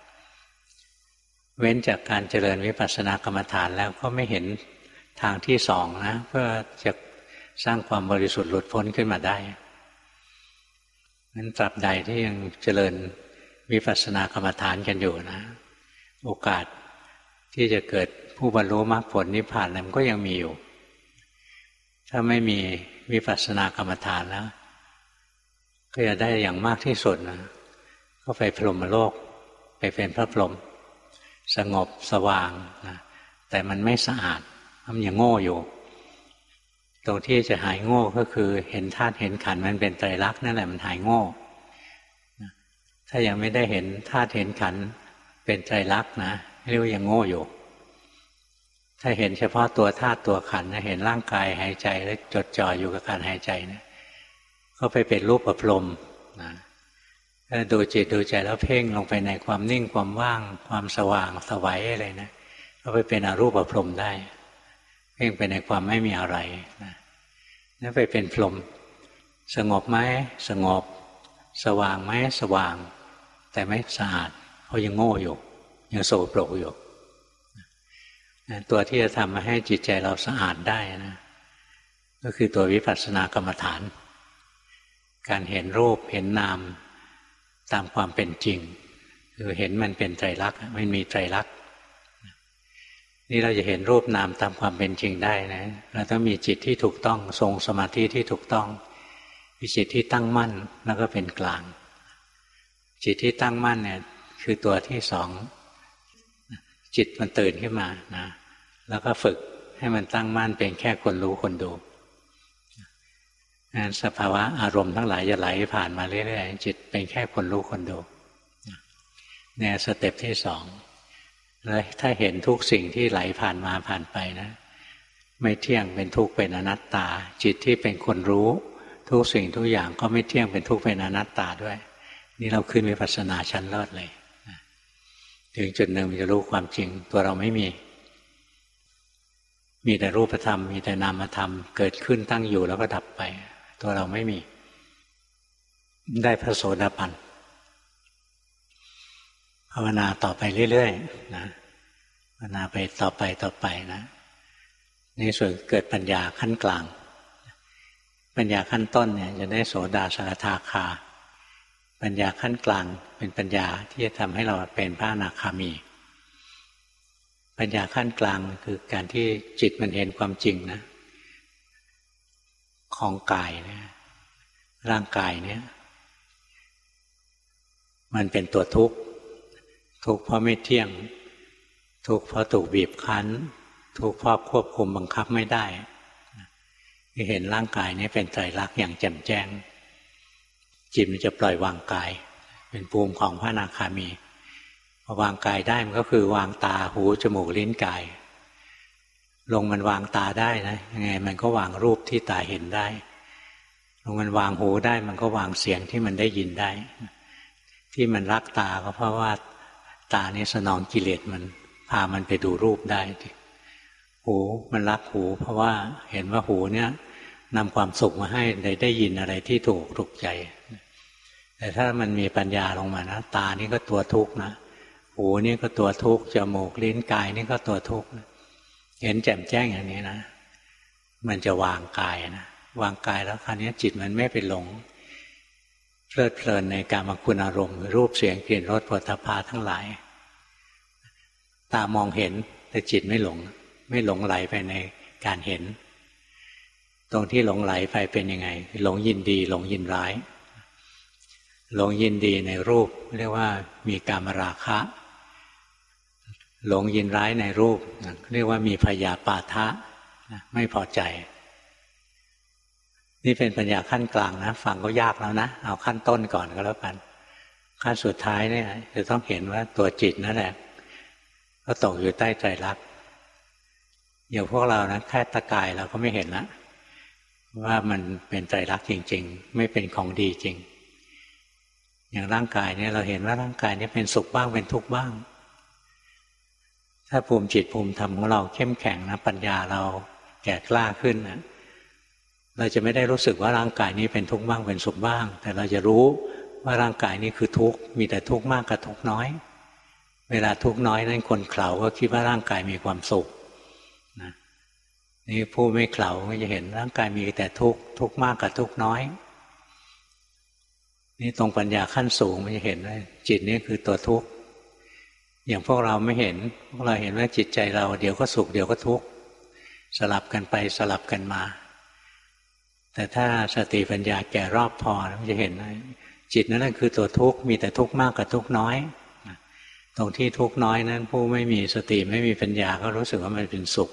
เว้นจากการเจริญวิปัสสนากรรมฐานแล้วก็ไม่เห็นทางที่สองนะเพื่อจะสร้างความบริสุทธิ์หลุดพ้นขึ้นมาได้นั้นตราบใดที่ยังเจริญวิปัสสนากรรมฐานกันอยู่นะโอกาสที่จะเกิดผู้บรรลุมรรคผลนิพพานนั้นก็ยังมีอยู่ถ้าไม่มีวิปัสสนากรรมฐานแล้วก็จะได้อย่างมากที่สุดนะก็ไปพรหมโลกไปเป็นพระพรหมสงบสว่างนะแต่มันไม่สะอาดมันยังโง่อยู่ตรงที่จะหายโง่ก็คือเห็นธาตุเห็นขันธ์มันเป็นไตรลักษณ์นั่นแหละมันหายโง่ถ้ายังไม่ได้เห็นธาตุเห็นขันธ์เป็นไตรลักษณ์นะเรียกว่ายังโง่อยู่ถ้าเห็นเฉพาะตัวธาตุตัวขันธ์นะเห็นร่างกายหายใจแล้วจดจ่ออยู่กับการหายใจนะก็ไปเป็นรูปประพรหมนะถ้าดูจิตดูใจแล้วเพ่งลงไปในความนิ่งความว่างความสว่างสวัยอะไรนะก็ไปเป็นอรูปประพรหมได้เพ่งไปในความไม่มีอะไรนะนั่นไปเป็นพรหมสงบไหมสงบสว่างไหมสว่างแต่ไม่สะอาดเพราะยังโง่อยู่ยังโสโครกอยู่ตัวที่จะทำให้จิตใจเราสะอาดได้นะก็คือตัววิปัสสนากรรมฐานการเห็นรูปเห็นนามตามความเป็นจริงคือเห็นมันเป็นไตรลักษณ์มันมีไตรลักษณ์นี่เราจะเห็นรูปนามตามความเป็นจริงได้นะเราต้องมีจิตที่ถูกต้องทรงสมาธิที่ถูกต้องมีจิตที่ตั้งมั่นแล้วก็เป็นกลางจิตที่ตั้งมั่นเนี่ยคือตัวที่สองจิตมันตื่นขึ้นมานะแล้วก็ฝึกให้มันตั้งมั่นเป็นแค่คนรู้คนดูงั้นสภาวะอารมณ์ทั้งหลายจะไหลผ่านมาเรื่อยๆจิตเป็นแค่คนรู้คนดูเนี่ยสเต็ปที่สองแล้วถ้าเห็นทุกสิ่งที่ไหลผ่านมาผ่านไปนะไม่เที่ยงเป็นทุกข์เป็นอนัตตาจิตที่เป็นคนรู้ทุกสิ่งทุกอย่างก็ไม่เที่ยงเป็นทุกข์เป็นอนัตตาด้วยนี่เราขึ้นวิปัสสนาชั้นเลิศเลยถึงจุดหนึ่งมันจะรู้ความจริงตัวเราไม่มีมีแต่รูปธรรมมีแต่นามธรรมเกิดขึ้นตั้งอยู่แล้วก็ดับไปตัวเราไม่มีได้พระโสดาบันภาวนาต่อไปเรื่อยๆนะภาวนาไปต่อไปต่อไปนะในส่วนเกิดปัญญาขั้นกลางปัญญาขั้นต้นเนี่ยจะได้โสดาสกทาคาปัญญาขั้นกลางเป็นปัญญาที่จะทำให้เราเป็นพระอนาคามีปัญญาขั้นกลางคือการที่จิตมันเห็นความจริงนะของกายเนี่ยร่างกายเนี่ยมันเป็นตัวทุกข์ทุกข์เพราะไม่เที่ยงทุกข์เพราะถูกบีบคั้นทุกข์เพราะควบคุมบังคับไม่ได้ที่เห็นร่างกายนี้เป็นไตรลักษณ์อย่างแจ่มแจ้งจิตมันจะปล่อยวางกายเป็นภูมิของพระอนาคามีพอวางกายได้มันก็คือวางตาหูจมูกลิ้นกายลงมันวางตาได้นะยังไงมันก็วางรูปที่ตาเห็นได้ลงมันวางหูได้มันก็วางเสียงที่มันได้ยินได้ที่มันรักตาก็เพราะว่าตานี่สนองกิเลสมันพามันไปดูรูปได้หูมันรักหูเพราะว่าเห็นว่าหูเนี่ยนำความสุขมาให้ได้ได้ยินอะไรที่ถูกถูกใจแต่ถ้ามันมีปัญญาลงมานะตานี่ก็ตัวทุกข์นะหูนี่ก็ตัวทุกข์จมูกลิ้นกายนี่ก็ตัวทุกข์เห็นแจ่มแจ้งอย่างนี้นะมันจะวางกายนะวางกายแล้วคราวนี้จิตมันไม่ไปหลงเพลิดเพลินในกามคุณอารมณ์รูปเสียงกลิ่นรสโผฏฐัพพะทั้งหลายตามองเห็นแต่จิตไม่หลงไม่หลงไหลไปในการเห็นตรงที่หลงไหลไปเป็นยังไงหลงยินดีหลงยินร้ายหลงยินดีในรูปเรียกว่ามีกามราคะหลงยินร้ายในรูปเรียกว่ามีพยาปาทะไม่พอใจนี่เป็นปัญญาขั้นกลางนะฟังก็ยากแล้วนะเอาขั้นต้นก่อนก็แล้วกันขั้นสุดท้ายเนี่ยจะต้องเห็นว่าตัวจิตนั่นแหละก็ตกอยู่ใต้ไตรลักษณ์อย่างพวกเรานะแค่ตะกายเราก็ไม่เห็นละว่ามันเป็นไตรลักษณ์จริงๆไม่เป็นของดีจริงอย่างร่างกายเนี่ยเราเห็นว่าร่างกายนี้เป็นสุขบ้างเป็นทุกข์บ้างถ้าภูมิจิตภูมิธรรมของเราเข้มแข็งนะปัญญาเราแก่กล้าขึ้นนะเราจะไม่ได้รู้สึกว่าร่างกายนี้เป็นทุกข์บ้างเป็นสุขบ้างแต่เราจะรู้ว่าร่างกายนี้คือทุกข์มีแต่ทุกข์มากกับทุกข์น้อยเวลาทุกข์น้อยนั้นคนเขลาก็คิดว่าร่างกายมีความสุขนะนี่ผู้ไม่เขลาก็จะเห็นร่างกายมีแต่ทุกข์ทุกข์มากกับทุกข์น้อยนี่ตรงปัญญาขั้นสูงมันจะเห็นว่าจิตนี่คือตัวทุกข์อย่างพวกเราไม่เห็นพวกเราเห็นว่าจิตใจเราเดี๋ยวก็สุขเดี๋ยวก็ทุกข์สลับกันไปสลับกันมาแต่ถ้าสติปัญญาแก่รอบพอมันจะเห็นว่าจิตนั่นคือตัวทุกข์มีแต่ทุกข์มากกับทุกข์น้อยตรงที่ทุกข์น้อยนั้นผู้ไม่มีสติไม่มีปัญญาก็รู้สึกว่ามันเป็นสุข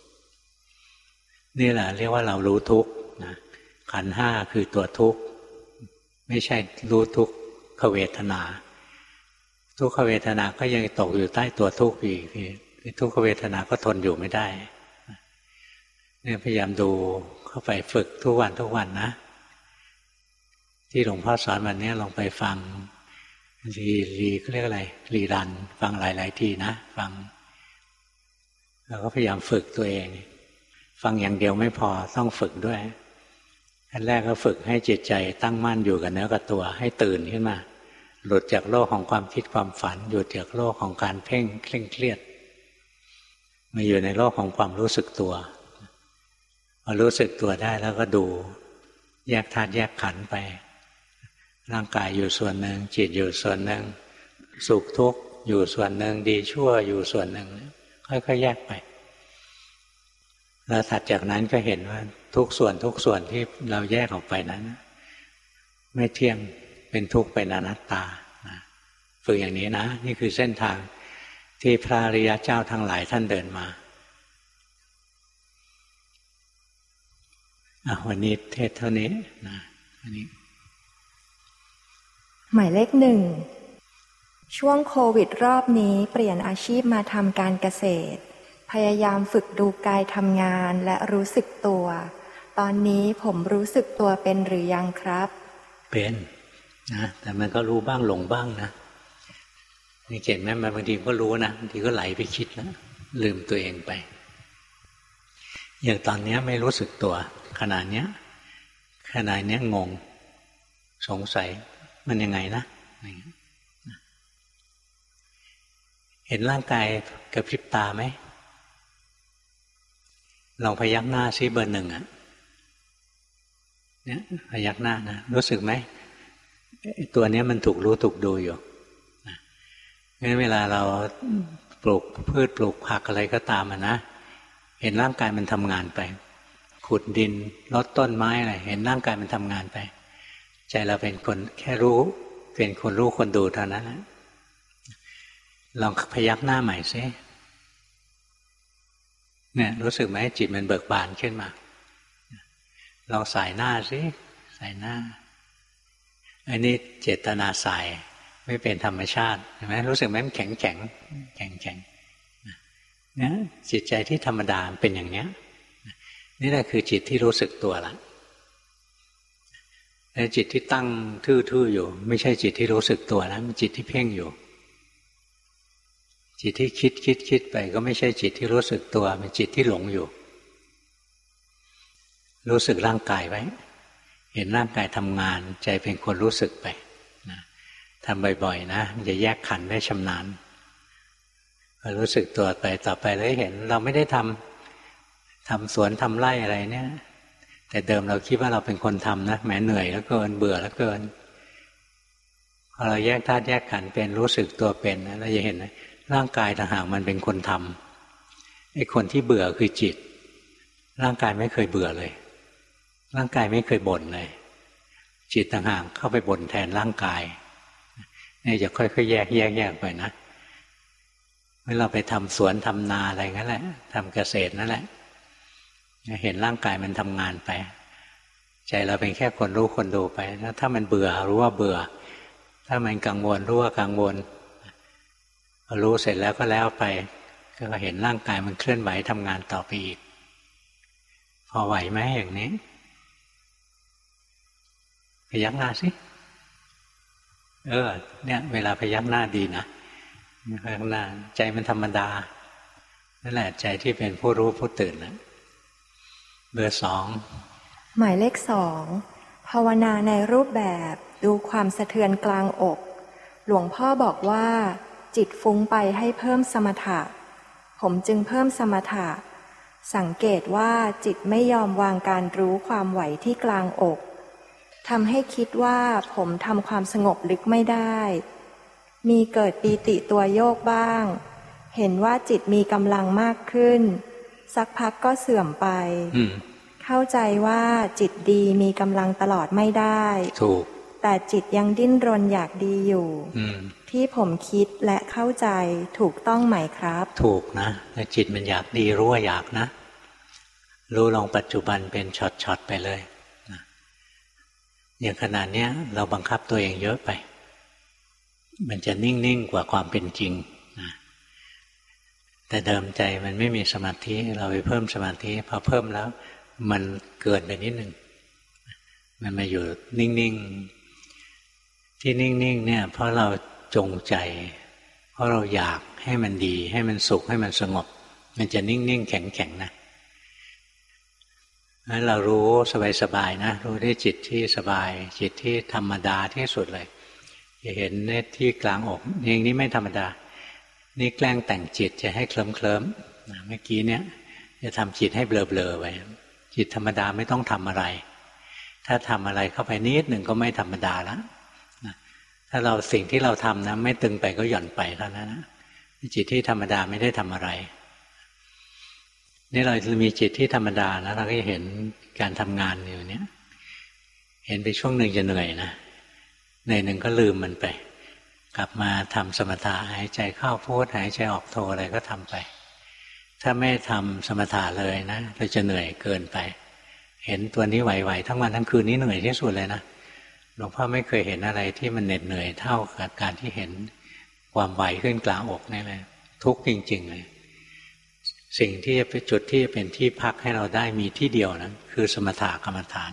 นี่แหละเรียกว่าเรารู้ทุกข์นะขันธ์ห้าคือตัวทุกข์ไม่ใช่รู้ทุกขเวทนาทุกขเวทนาก็ยังตกอยู่ใต้ตัวทุกข์อีกทุกขเวทนาก็ทนอยู่ไม่ได้เนี่ยพยายามดูเข้าไปฝึกทุกวันทุกวันนะที่หลวงพ่อสอนวันนี้ลองไปฟังรีรีเขาเรียกอะไรรีรันฟังหลายๆทีนะฟังแล้วก็พยายามฝึกตัวเองฟังอย่างเดียวไม่พอต้องฝึกด้วยขั้นแรกก็ฝึกให้จิตใจตั้งมั่นอยู่กับเนื้อกับตัวให้ตื่นขึ้นมาหลุดจากโลกของความคิดความฝันหยุดจากโลกของการเพ่งเคร่งเครียดมาอยู่ในโลกของความรู้สึกตัวพอรู้สึกตัวได้แล้วก็ดูแยกธาตุแยกขันธ์ไปร่างกายอยู่ส่วนหนึ่งจิตอยู่ส่วนหนึ่งสุขทุกข์อยู่ส่วนหนึ่งดีชั่วอยู่ส่วนหนึ่งค่อยๆแยกไปแล้วถัดจากนั้นก็เห็นว่าทุกส่วนทุกส่วนที่เราแยกออกไปนั้นไม่เที่ยงเป็นทุกข์เป็นอนัตตาฝึกอย่างนี้นะนี่คือเส้นทางที่พระอริยเจ้าทั้งหลายท่านเดินมาอ่ะวันนี้เทศเท่านี้นะอันนี้หมายเลขหนึ่งช่วงโควิดรอบนี้เปลี่ยนอาชีพมาทำการเกษตรพยายามฝึกดูกายทำงานและรู้สึกตัวตอนนี้ผมรู้สึกตัวเป็นหรือยังครับเป็นนะแต่มันก็รู้บ้างหลงบ้างนะนี่เห็นไหมมันบางทีก็รู้นะบางทีก็ไหลไปคิดแล้วลืมตัวเองไปอย่างตอนนี้ไม่รู้สึกตัวขณะเนี้ยขณะเนี้ยงงสงสัยมันยังไงนะเห็นร่างกายกระพริบตาไหมลองพยักหน้าซิเบอร์หนึ่งอ่ะเนี่ยพยักหน้านะรู้สึกไหมตัวนี้มันถูกรู้ถูกดูอยู่งั้นเวลาเราปลูกพืชปลูกผักอะไรก็ตามอ่ะนะเห็นร่างกายมันทำงานไปขุดดินรดต้นไม้อะไรเห็นร่างกายมันทำงานไปใจเราเป็นคนแค่รู้เป็นคนรู้คนดูเท่านั้นนะลองพยักหน้าใหม่ซิเนี่ยรู้สึกไหมจิตมันเบิกบานขึ้นมาลองสายหน้าซิสายหน้าอันนี้เจตนาสายไม่เป็นธรรมชาติเห็นไหมรู้สึกไหมมันแข็งแข็งแข็งแข็งเนี่ยจิตใจที่ธรรมดาเป็นอย่างเนี้ยนี่แหละคือจิตที่รู้สึกตัวละแต่จิตที่ตั้งทื่อๆอยู่ไม่ใช่จิตที่รู้สึกตัวนะมันจิตที่เพ่งอยู่จิตที่คิดคิดคิดไปก็ไม่ใช่จิตที่รู้สึกตัวเป็นจิตที่หลงอยู่รู้สึกร่างกายไว้เห็นร่างกายทำงานใจเป็นคนรู้สึกไปนะทำบ่อยๆนะมันจะแยกขันธ์ได้ชำนาญรู้สึกตัวไปต่อไปแล้วเห็นเราไม่ได้ทำทำสวนทำไร่อะไรเนี่ยแต่เดิมเราคิดว่าเราเป็นคนทำนะแหมเหนื่อยแล้วเกินเบื่อแล้วเกินพอเราแยกธาตุแยกขันธ์เป็นรู้สึกตัวเป็นนะเราจะเห็นนะร่างกายต่างหากมันเป็นคนทำไอ้คนที่เบื่อคือจิตร่างกายไม่เคยเบื่อเลยร่างกายไม่เคยบ่นเลยจิตต่างหากเข้าไปบ่นแทนร่างกายนี่จะค่อยๆแยกแยกแยกไปนะเมื่อเราไปทำสวนทำนาอะไรงั้นแหละทำเกษตรนั่นแหละเห็นร่างกายมันทำงานไปใจเราเป็นแค่คนรู้คนดูไปแล้วถ้ามันเบื่อรู้ว่าเบื่อถ้ามันกังวลรู้ว่ากังวลพอรู้เสร็จแล้วก็แล้วไปก็เห็นร่างกายมันเคลื่อนไหวทำงานต่อไปอีกพอไหวไหมอย่างนี้พยักหน้าสิเออเนี่ยเวลาพยักหน้าดีนะพยักหน้าใจมันธรรมดานั่นแหละใจที่เป็นผู้รู้ผู้ตื่นนะเบอร์สองหมายเลขสองภาวนาในรูปแบบดูความสะเทือนกลางอกหลวงพ่อบอกว่าจิตฟุ้งไปให้เพิ่มสมถะผมจึงเพิ่มสมถะสังเกตว่าจิตไม่ยอมวางการรู้ความไหวที่กลางอกทำให้คิดว่าผมทำความสงบลึกไม่ได้มีเกิดปีติตัวโยกบ้างเห็นว่าจิตมีกำลังมากขึ้นสักพักก็เสื่อมไปเข้าใจว่าจิตดีมีกำลังตลอดไม่ได้ถูกแต่จิตยังดิ้นรนอยากดีอยู่ที่ผมคิดและเข้าใจถูกต้องไหมครับถูกนะแต่จิตมันอยากดีรู้ว่าอยากนะรู้ลงปัจจุบันเป็นช็อตๆไปเลยนะอย่างขนาดนี้เราบังคับตัวเองเยอะไปมันจะนิ่งๆกว่าความเป็นจริงนะแต่เดิมใจมันไม่มีสมาธิเราไปเพิ่มสมาธิพอเพิ่มแล้วมันเกินไปนิดนึงมันมาอยู่นิ่งๆที่นิ่งๆเนี่ยเพราะเราจงใจเพราะเราอยากให้มันดีให้มันสุขให้มันสงบมันจะนิ่งๆแข็งๆนะงั้นเรารู้สบายๆนะรู้ได้จิตที่สบายจิตที่ธรรมดาที่สุดเลยจะเห็นในที่กลางอกอย่างนี้ไม่ธรรมดานี่แกล้งแต่งจิตจะให้เคลิ้มเคลิ้มเมื่อกี้เนี่ยจะทำจิตให้เบลอเบลอไปจิตธรรมดาไม่ต้องทำอะไรถ้าทำอะไรเข้าไปนิดหนึ่งก็ไม่ธรรมดาแล้วถ้าเราสิ่งที่เราทำนะไม่ตึงไปก็หย่อนไปเท่านั้นนะจิตที่ธรรมดาไม่ได้ทำอะไรนี่เรามีจิตที่ธรรมดาแล้วเราก็เห็นการทำงานอยู่เนี้ยเห็นไปช่วงหนึ่งจะเหนื่อยนะในหนึ่งก็ลืมมันไปกลับมาทำสมถะหายใจเข้าพุทหายใจออกโทอะไรก็ทำไปถ้าไม่ทำสมถะเลยนะเราจะเหนื่อยเกินไปเห็นตัวนี้ไหวๆทั้งวันทั้งคืนนี้เหนื่อยที่สุดเลยนะหลวงพ่อไม่เคยเห็นอะไรที่มันเหน็ดเหนื่อยเท่ากับการที่เห็นความไหวขึ้นกลางอกนี่เลยทุกข์จริงๆเลยสิ่งที่จะเป็นจุดที่จะเป็นที่พักให้เราได้มีที่เดียวนะคือสมถะกรรมฐาน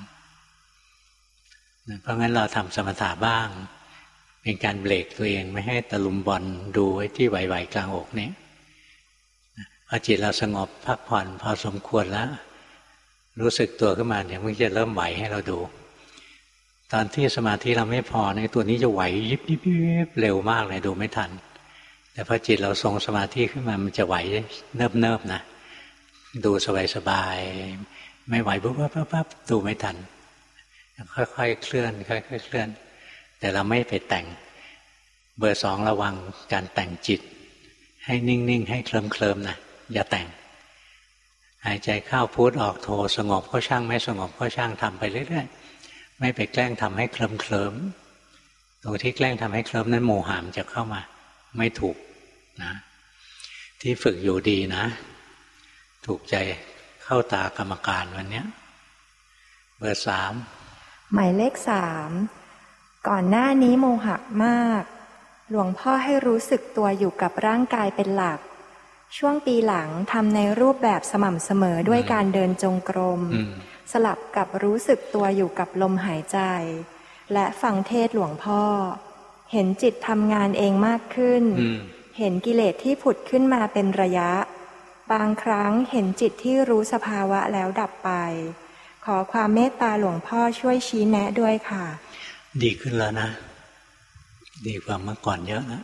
เพราะงั้นเราทำสมถะบ้างเป็นการเบรกตัวเองไม่ให้ตะลุมบอลดูไว้ที่ไหวๆกลางอกนี้พอจิตเราสงบพักผ่อนพอสมควรแล้วรู้สึกตัวขึ้นมาเดี๋ยวมันจะเริ่มไหวให้เราดูตอนที่สมาธิเราไม่พอในตัวนี้จะไหวยิบยิบยิบเร็วมากเลยดูไม่ทันแต่พอจิตเราทรงสมาธิขึ้นมามันจะไหวเนิบเนิบนะดูสบายสบายไม่ไหวปุ๊บปั๊บปั๊บปั๊บดูไม่ทันค่อยๆเคลื่อนค่อยๆเคลื่อนแต่เราไม่ไปแต่งเบอร์สองระวังการแต่งจิตให้นิ่งๆให้เคลิ้มๆนะอย่าแต่งหายใจเข้าพุทออกโทสงบก็ช่างไม่สงบก็ช่างทำไปเรื่อยๆไม่ไปแกล้งทำให้เคลิ้มเคลิ้มตรงที่แกล้งทำให้เคลิ้มนั้นโมหะจะเข้ามาไม่ถูกนะที่ฝึกอยู่ดีนะถูกใจเข้าตากรรมการวันนี้เบอร์สามหมายเลขสามก่อนหน้านี้โมหะมากหลวงพ่อให้รู้สึกตัวอยู่กับร่างกายเป็นหลักช่วงปีหลังทำในรูปแบบสม่ำเสมอด้วยการเดินจงกรมสลับกับรู้สึกตัวอยู่กับลมหายใจและฟังเทศหลวงพ่อเห็นจิตทำงานเองมากขึ้นเห็นกิเลสที่ผุดขึ้นมาเป็นระยะบางครั้งเห็นจิตที่รู้สภาวะแล้วดับไปขอความเมตตาหลวงพ่อช่วยชี้แนะด้วยค่ะดีขึ้นแล้วนะดีกว่าเมื่อก่อนเยอะนะ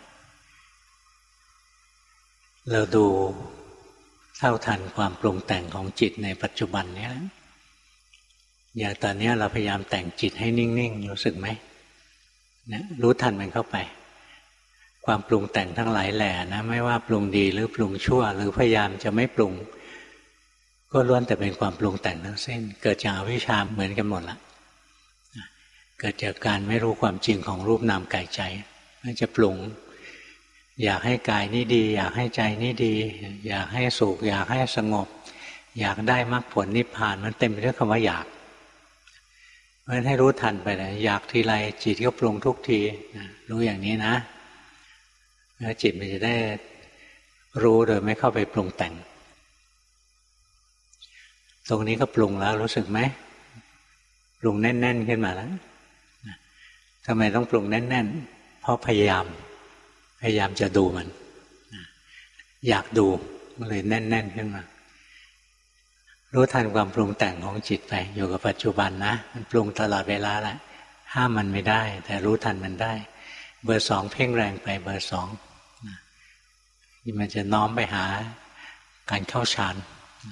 เราดูเท่าทันความปรุงแต่งของจิตในปัจจุบันนี้นะอย่างตอนนี้เราพยายามแต่งจิตให้นิ่งๆรู้สึกไหมนะรู้ทันมันเข้าไปความปรุงแต่งทั้งหลายแหล่นะไม่ว่าปรุงดีหรือปรุงชั่วหรือพยายามจะไม่ปรุงก็ล้วนแต่เป็นความปรุงแต่งทั้งสิ้นเกิดจากอวิชชาเหมือนกันหมดละเกิดจากการไม่รู้ความจริงของรูปนามกายใจมันจะปรุงอยากให้กายนี่ดีอยากให้ใจนี่ดีอยากให้สุขอยากให้สงบอยากได้มรรคผลนิพพานมันเต็มไปด้วยคำว่าอยากเพราะฉะนั้นให้รู้ทันไปเลยอยากทีไรจิตก็ปรุงทุกทีรู้อย่างนี้นะแล้วจิตมันจะได้รู้โดยไม่เข้าไปปรุงแต่งตรงนี้ก็ปรุงแล้วรู้สึกไหมปรุงแน่นๆขึ้นมาแล้วทำไมต้องปรุงแน่นๆเพราะพยายามพยายามจะดูมันอยากดูมันเลยแน่นๆขึ้นมารู้ทันความปรุงแต่งของจิตไปอยู่กับปัจจุบันนะมันปรุงตลอดเวลาแหละห้ามมันไม่ได้แต่รู้ทันมันได้เบอร์สองเพ่งแรงไปเบอร์สองนี่มันจะน้อมไปหาการเข้าฌาน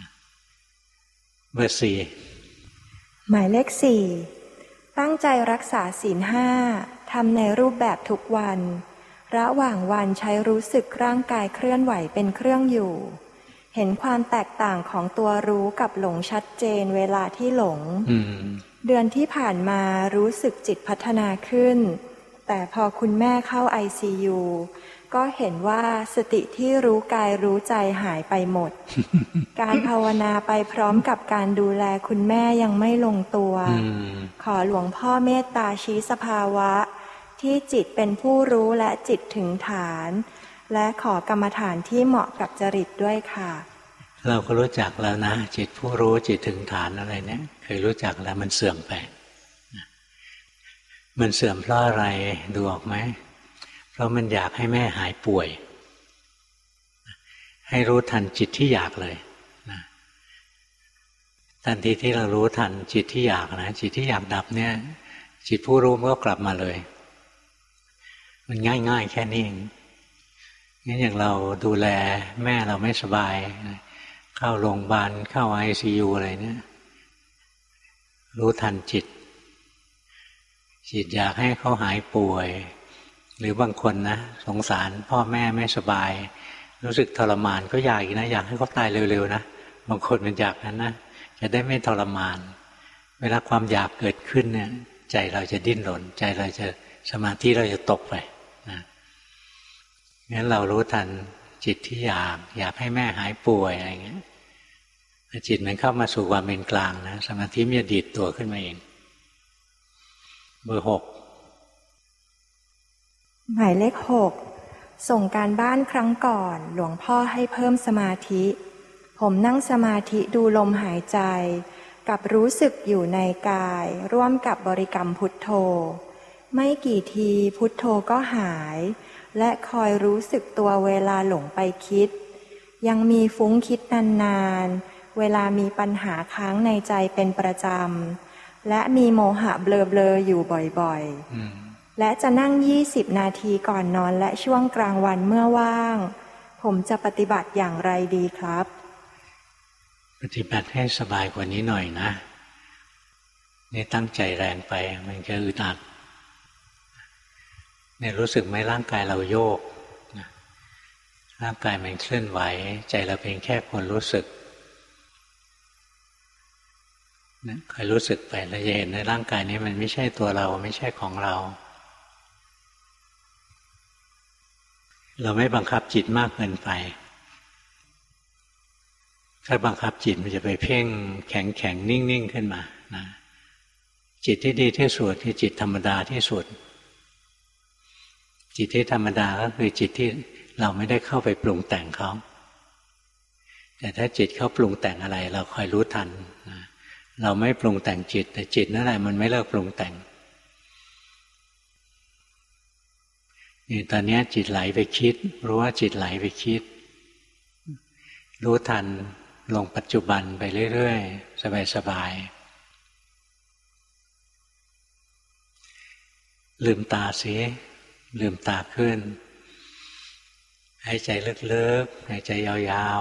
เบอร์สี่หมายเลขสี่ตั้งใจรักษาศีลห้าทำในรูปแบบทุกวันระหว่างวันใช้รู้สึกร่างกายเคลื่อนไหวเป็นเครื่องอยู่เห็นความแตกต่างของตัวรู้กับหลงชัดเจนเวลาที่หลงเดือนที่ผ่านมารู้สึกจิตพัฒนาขึ้นแต่พอคุณแม่เข้า ไอ ซี ยู ก็เห็นว่าสติที่รู้กายรู้ใจหายไปหมด การภาวนาไปพร้อมกับการดูแลคุณแม่ยังไม่ลงตัวขอหลวงพ่อเมตตาชี้สภาวะที่จิตเป็นผู้รู้และจิตถึงฐานและขอกรรมฐานที่เหมาะกับจริตด้วยค่ะเราก็รู้จักแล้วนะจิตผู้รู้จิตถึงฐานอะไรเนี่ยเคยรู้จักแล้วมันเสื่อมไปมันเสื่อมเพราะอะไรดูออกไหมเพราะมันอยากให้แม่หายป่วยให้รู้ทันจิตที่อยากเลยนะทันทีที่เรารู้ทันจิตที่อยากนะจิตที่อยากดับเนี่ยจิตผู้รู้มันก็กลับมาเลยมันง่ายๆแค่นี้เองงั้นอย่างเราดูแลแม่เราไม่สบายเข้าโรงพยาบาลเข้า ไอ ซี ยู อะไรเนี่ยรู้ทันจิตจิตอยากให้เขาหายป่วยหรือบางคนนะสงสารพ่อแม่ไม่สบายรู้สึกทรมานก็อยากอีกนะอยากให้เขาตายเร็วๆนะบางคนมันอยากนั้นนะจะได้ไม่ทรมานเวลาความอยากเกิดขึ้นเนี่ยใจเราจะดิ้นรนใจเราจะสมาธิเราจะตกไปนะงั้นเรารู้ทันจิตที่อยากอยากให้แม่หายป่วยอะไรเงี้ยจิตมันเข้ามาสู่ความเป็นกลางนะสมาธิมันจะดีดตัวขึ้นมาเองเบอร์หกหมายเลขหกส่งการบ้านครั้งก่อนหลวงพ่อให้เพิ่มสมาธิผมนั่งสมาธิดูลมหายใจกับรู้สึกอยู่ในกายร่วมกับบริกรรมพุทโธไม่กี่ทีพุทโธก็หายและคอยรู้สึกตัวเวลาหลงไปคิดยังมีฟุ้งคิดนานๆเวลามีปัญหาค้างในใจเป็นประจำและมีโมหะเบลอๆอยู่บ่อยๆและจะนั่งยี่สิบนาทีก่อนนอนและช่วงกลางวันเมื่อว่างผมจะปฏิบัติอย่างไรดีครับปฏิบัติให้สบายกว่านี้หน่อยนะนี่ตั้งใจแรงไปมันจะอึดอัดเนี่ยรู้สึกไหมร่างกายเราโยกร่างกายมันเคลื่อนไหวใจเราเป็นแค่คนรู้สึกนะคอยรู้สึกไปแล้วจะเห็นในร่างกายนี้มันไม่ใช่ตัวเราไม่ใช่ของเราเราไม่บังคับจิตมากเกินไปถ้าบังคับจิตมันจะไปเพ่งแข็งแข็งนิ่งนิ่งขึ้นมานะจิตที่ดีที่สุดคือจิตธรรมดาที่สุดจิตที่ธรรมดาก็คือจิตที่เราไม่ได้เข้าไปปรุงแต่งเขาแต่ถ้าจิตเขาปรุงแต่งอะไรเราคอยรู้ทันนะเราไม่ปรุงแต่งจิตแต่จิตนั่นแหละมันไม่เลิกปรุงแต่งนี่ตอนนี้จิตไหลไปคิดรู้ว่าจิตไหลไปคิดรู้ทันลงปัจจุบันไปเรื่อยๆสบายๆลืมตาสิลืมตาขึ้นหายใจลึกๆหายใจยาว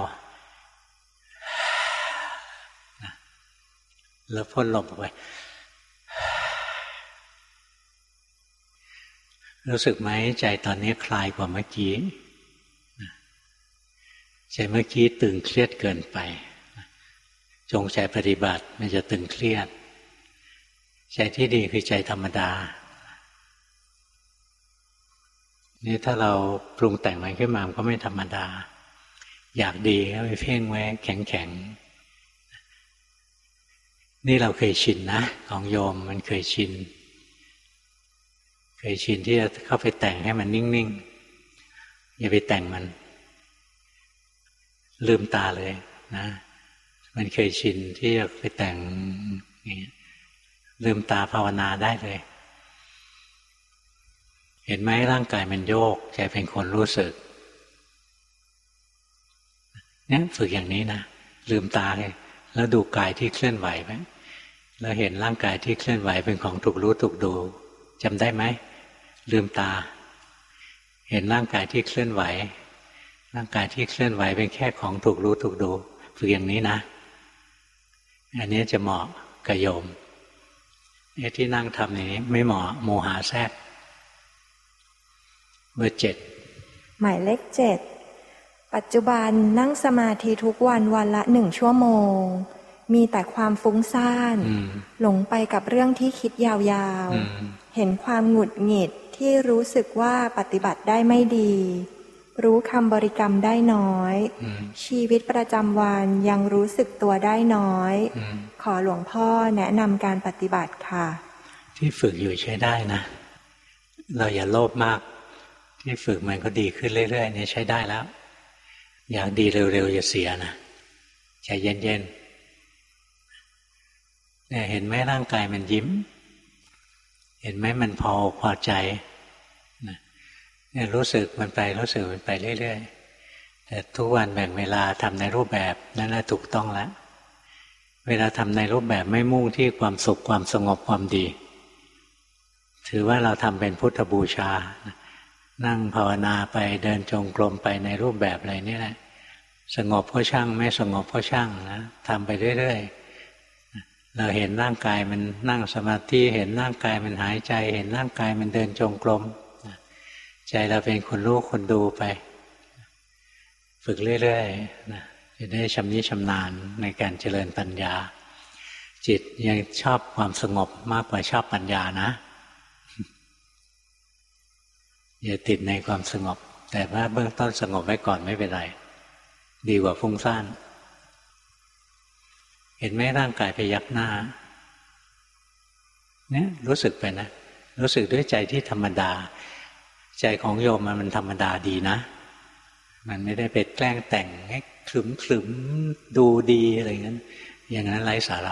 ๆแล้วพ่นลมออกไปรู้สึกไหมใจตอนนี้คลายกว่าเมื่อกี้ใจเมื่อกี้ตึงเครียดเกินไปจงใจปฏิบัติมันจะตึงเครียดใจที่ดีคือใจธรรมดานี่ถ้าเราปรุงแต่งมันขึ้นมามันก็ไม่ธรรมดาอยากดีก็ไปเพ่งไว้แข็งๆนี่เราเคยชินนะของโยมมันเคยชินเคยชินที่จะเข้าไปแต่งให้มันนิ่งๆอย่าไปแต่งมันลืมตาเลยนะมันเคยชินที่จะไปแต่งลืมตาภาวนาได้เลยเห็นไหมร่างกายมันโยกใจเป็นคนรู้สึกเนี่ยฝึกอย่างนี้นะลืมตาเลยแล้วดูกายที่เคลื่อนไหวไหมแล้วเห็นร่างกายที่เคลื่อนไหวเป็นของถูกรู้ถูกดูจำได้ไหมลืมตาเห็นร่างกายที่เคลื่อนไหวร่างกายที่เคลื่อนไหวเป็นแค่ของถูกรู้ถูกดูฝึกอย่างนี้นะอันนี้จะเหมาะกับโยมไอ้ที่นั่งทำอย่างนี้ไม่เหมาะโมหะแทรกเบอร์เจ็ดหมายเลขเจ็ดปัจจุบันนั่งสมาธิทุกวันวันละหนึ่งชั่วโมงมีแต่ความฟุ้งซ่านหลงไปกับเรื่องที่คิดยาวๆเห็นความหงุดหงิดที่รู้สึกว่าปฏิบัติได้ไม่ดีรู้คำบริกรรมได้น้อยชีวิตประจำวันยังรู้สึกตัวได้น้อยขอหลวงพ่อแนะนำการปฏิบัติค่ะที่ฝึกอยู่ใช้ได้นะเราอย่าโลภมากที่ฝึกมันก็ดีขึ้นเรื่อยๆเนี่ยใช้ได้แล้วอยากดีเร็วๆอย่าเสียนะใจเย็นๆเนี่ยเห็นไหมร่างกายมันยิ้มเห็นไหมมันพอพอใจเนี่ยรู้สึกมันไปรู้สึกมันไปเรื่อยๆแต่ทุกวันแบ่งเวลาทำในรูปแบบนั่นแหละถูกต้องแล้วเวลาทำในรูปแบบไม่มุ่งที่ความสุขความสงบความดีถือว่าเราทำเป็นพุทธบูชานั่งภาวนาไปเดินจงกรมไปในรูปแบบอะไรนี่แหละสงบก็ช่างไม่สงบก็ช่างนะทำไปเรื่อยๆเราเห็นร่างกายมันนั่งสมาธิเห็นร่างกายมันหายใจเห็นร่างกายมันเดินจงกรมใจเราเป็นคนรู้คนดูไปฝึกเรื่อยๆนะจะได้ชำนิชำนาญในการเจริญปัญญาจิตยังชอบความสงบมากกว่าชอบปัญญานะอย่าติดในความสงบแต่ว่าเบื้องต้นสงบไว้ก่อนไม่เป็นไรดีกว่าฟุ้งซ่านเห็นไหมร่างกายไปยักหน้าเนี่ยรู้สึกไปนะรู้สึกด้วยใจที่ธรรมดาใจของโยมมันธรรมดาดีนะมันไม่ได้ไปแกล้งแต่งให้คลึมคลึมดูดีอะไรอย่างนั้นอย่างนั้นไร้สาระ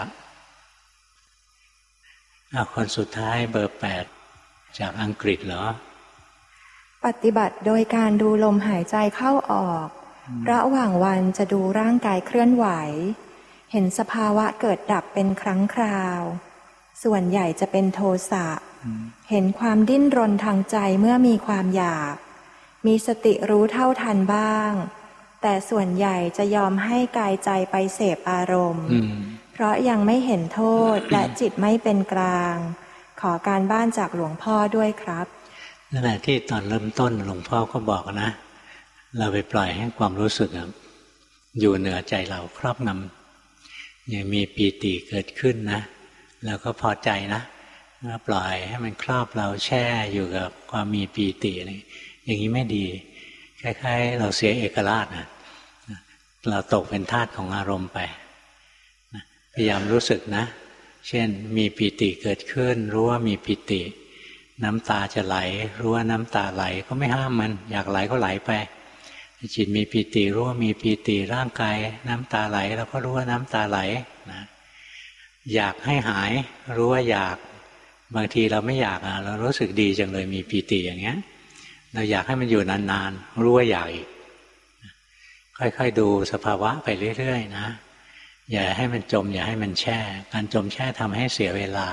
อ้าวคนสุดท้ายเบอร์แปดจากอังกฤษเหรอปฏิบัติโดยการดูลมหายใจเข้าออกระหว่างวันจะดูร่างกายเคลื่อนไหวเห็นสภาวะเกิดดับเป็นครั้งคราวส่วนใหญ่จะเป็นโทสะเห็นความดิ้นรนทางใจเมื่อมีความอยากมีสติรู้เท่าทันบ้างแต่ส่วนใหญ่จะยอมให้กายใจไปเสพอารมณ์เพราะยังไม่เห็นโทษและจิตไม่เป็นกลางขอการบ้านจากหลวงพ่อด้วยครับนั่นแหละที่ตอนเริ่มต้นหลวงพ่อก็บอกนะเราไปปล่อยให้ความรู้สึกอยู่เหนือใจเราครอบงำยังมีปีติเกิดขึ้นนะแล้วก็พอใจนะก็ปล่อยให้มันครอบเราแช่อยู่กับความมีปีตินี่อย่างนี้ไม่ดีคล้ายๆเราเสียเอกราชนะเราตกเป็นทาสของอารมณ์ไปพยายามรู้สึกนะเช่นมีปีติเกิดขึ้นรู้ว่ามีปีติน้ำตาจะไหลรู้ว่าน้ำตาไหลก็ไม่ห้ามมันอยากไหลก็ไหลไปจิตมีปีติรู้ว่ามีปีติร่างกายน้ำตาไหลเราก็รู้ว่าน้ำตาไหลนะอยากให้หายรู้ว่าอยากบางทีเราไม่อยากอ่ะเรารู้สึกดีจังเลยมีปีติอย่างเงี้ยเราอยากให้มันอยู่นานๆรู้ว่าอยากอีกค่อยๆดูสภาวะไปเรื่อยๆนะอย่าให้มันจมอย่าให้มันแช่การจมแช่ทำให้เสียเวลา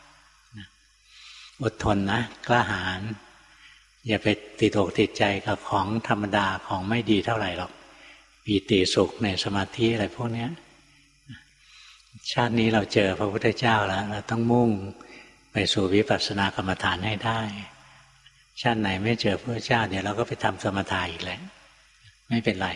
อดทนนะกล้าหาญอย่าไปติดอกติดใจกับของธรรมดาของไม่ดีเท่าไหร่หรอกปีติสุขในสมาธิอะไรพวกนี้ชาตินี้เราเจอพระพุทธเจ้าแล้วเราต้องมุ่งไปสู่วิปัสสนากรรมฐานให้ได้ชาติไหนไม่เจอพระพุทธเจ้าเดี๋ยวเราก็ไปทำสมถะอีกแล้วไม่เป็นไร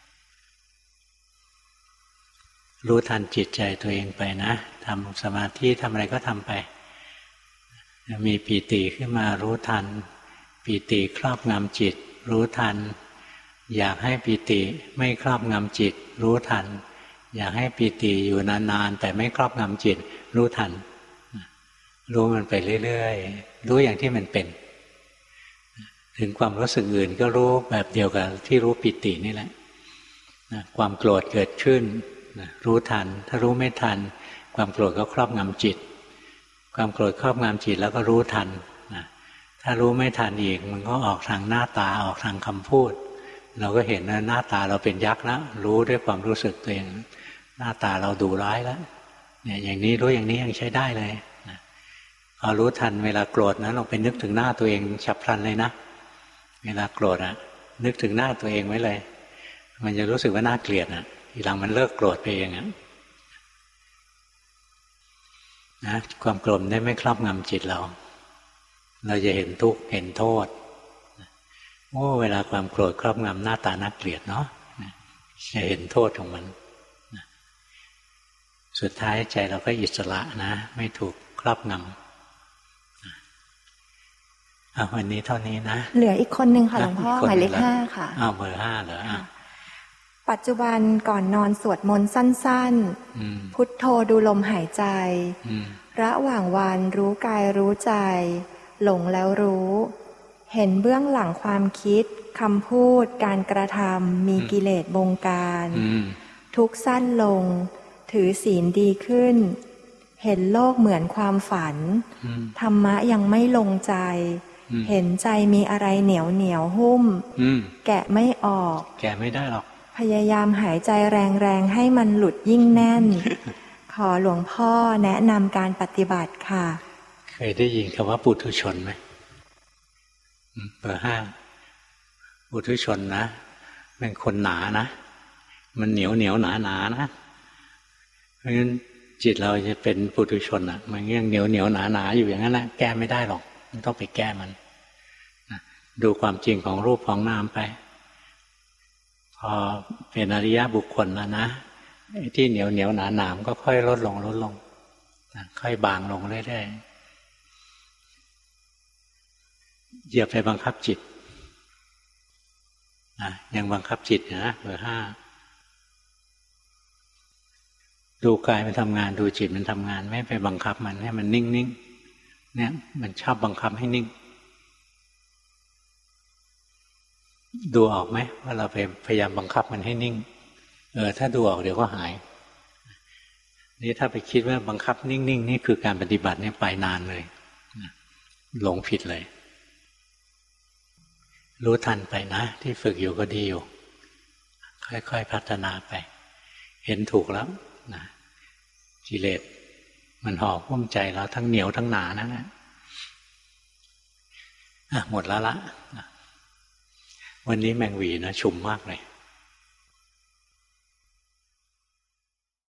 รู้ทันจิตใจตัวเองไปนะทำสมาธิทำอะไรก็ทำไปมีปีติขึ้นมารู้ทันปีติครอบงำจิตรู้ทันอยากให้ปีติไม่ครอบงำจิตรู้ทันอยากให้ปีติอยู่นานๆแต่ไม่ครอบงำจิตรู้ทันรู้มันไปเรื่อยๆรู้อย่างที่มันเป็นถึงความรู้สึกอื่นก็รู้แบบเดียวกับที่รู้ปีตินี่แหละความโกรธเกิดขึ้นรู้ทันถ้ารู้ไม่ทันความโกรธก็ครอบงำจิตความโกรธครอบงำจิตแล้วก็รู้ทันถ้ารู้ไม่ทันอีกมันก็ออกทางหน้าตาออกทางคำพูดเราก็เห็นว่าหน้าตาเราเป็นยักษ์แล้วรู้ด้วยความรู้สึกตัวเองหน้าตาเราดุร้ายแล้วเนี่ยอย่างนี้รู้อย่างนี้ยังใช้ได้เลยพอรู้ทันเวลาโกรธนะเราไปนึกถึงหน้าตัวเองฉับพลันเลยนะเวลาโกรธอ่ะนึกถึงหน้าตัวเองไว้เลยมันจะรู้สึกว่าน่าเกลียดอ่ะทีหลังมันเลิกโกรธไปเองอ่ะนะความโกรธได้ไม่ครอบงำจิตเราเราจะเห็นทุกข์เห็นโทษโอ้เวลาความโกรธครอบงำหน้าตาน่าเกลียดเนาะจะเห็นโทษของมันสุดท้ายใจเราก็อิสระนะไม่ถูกครอบงำเอาวันนี้เท่านี้นะเหลืออีกคนนึงค่ะหลวงพ่อหมายเลขห้าค่ะอ้าวเบอร์ห้าเหรอปัจจุบันก่อนนอนสวดมนต์สั้นๆพุทโธดูลมหายใจระหว่างวันรู้กายรู้ใจหลงแล้วรู้เห็นเบื้องหลังความคิดคำพูดการกระทำมีกิเลสบงการทุกข์สั้นลงถือศีลดีขึ้นเห็นโลกเหมือนความฝันธรรมะยังไม่ลงใจเห็นใจมีอะไรเหนียวเหนียวหุ้มแกะไม่ออกแกะไม่ได้หรอกพยายามหายใจแรงๆให้มันหลุดยิ่งแน่น ขอหลวงพ่อแนะนำการปฏิบัติค่ะเคยได้ยินคำว่าปุถุชนไหมเบอร์ห้าปุถุชนนะเป็นคนหนานะมันเหนียวเหนียวหนาหนานะเพราะฉะนั้นจิตเราจะเป็นปุถุชนอ่ะมันยังเหนียวเหนียวหนาหนาอยู่อย่างนั้นแหละแก้ไม่ได้หรอกมันต้องไปแก้มันดูความจริงของรูปของนามไปพอเป็นอริยบุคคลแล้วนะที่เหนียวเหนียวหนาหนามก็ค่อยลดลงลดลงค่อยบางลงเรื่อยๆอย่าไปบังคับจิตนะยังบังคับจิตนะเบอร์ห้าดูกายมันทำงานดูจิตมันทำงานไม่ไปบังคับมันให้มันนิ่งๆเนี่ยมันชอบบังคับให้นิ่งดูออกไหมว่าเราไปพยายามบังคับมันให้นิ่งเออถ้าดูออกเดี๋ยวก็หายนี่ถ้าไปคิดว่าบังคับนิ่งๆนี่คือการปฏิบัติเนี่ยไปนานเลยหลงผิดเลยรู้ทันไปนะที่ฝึกอยู่ก็ดีอยู่ค่อยๆพัฒนาไปเห็นถูกแล้วนะกิเลสมันห่อหุ้มใจเราทั้งเหนียวทั้งหนานั่นแหละอ่ะหมดแล้วละวันนี้แมงหวีนะชุมมากเลย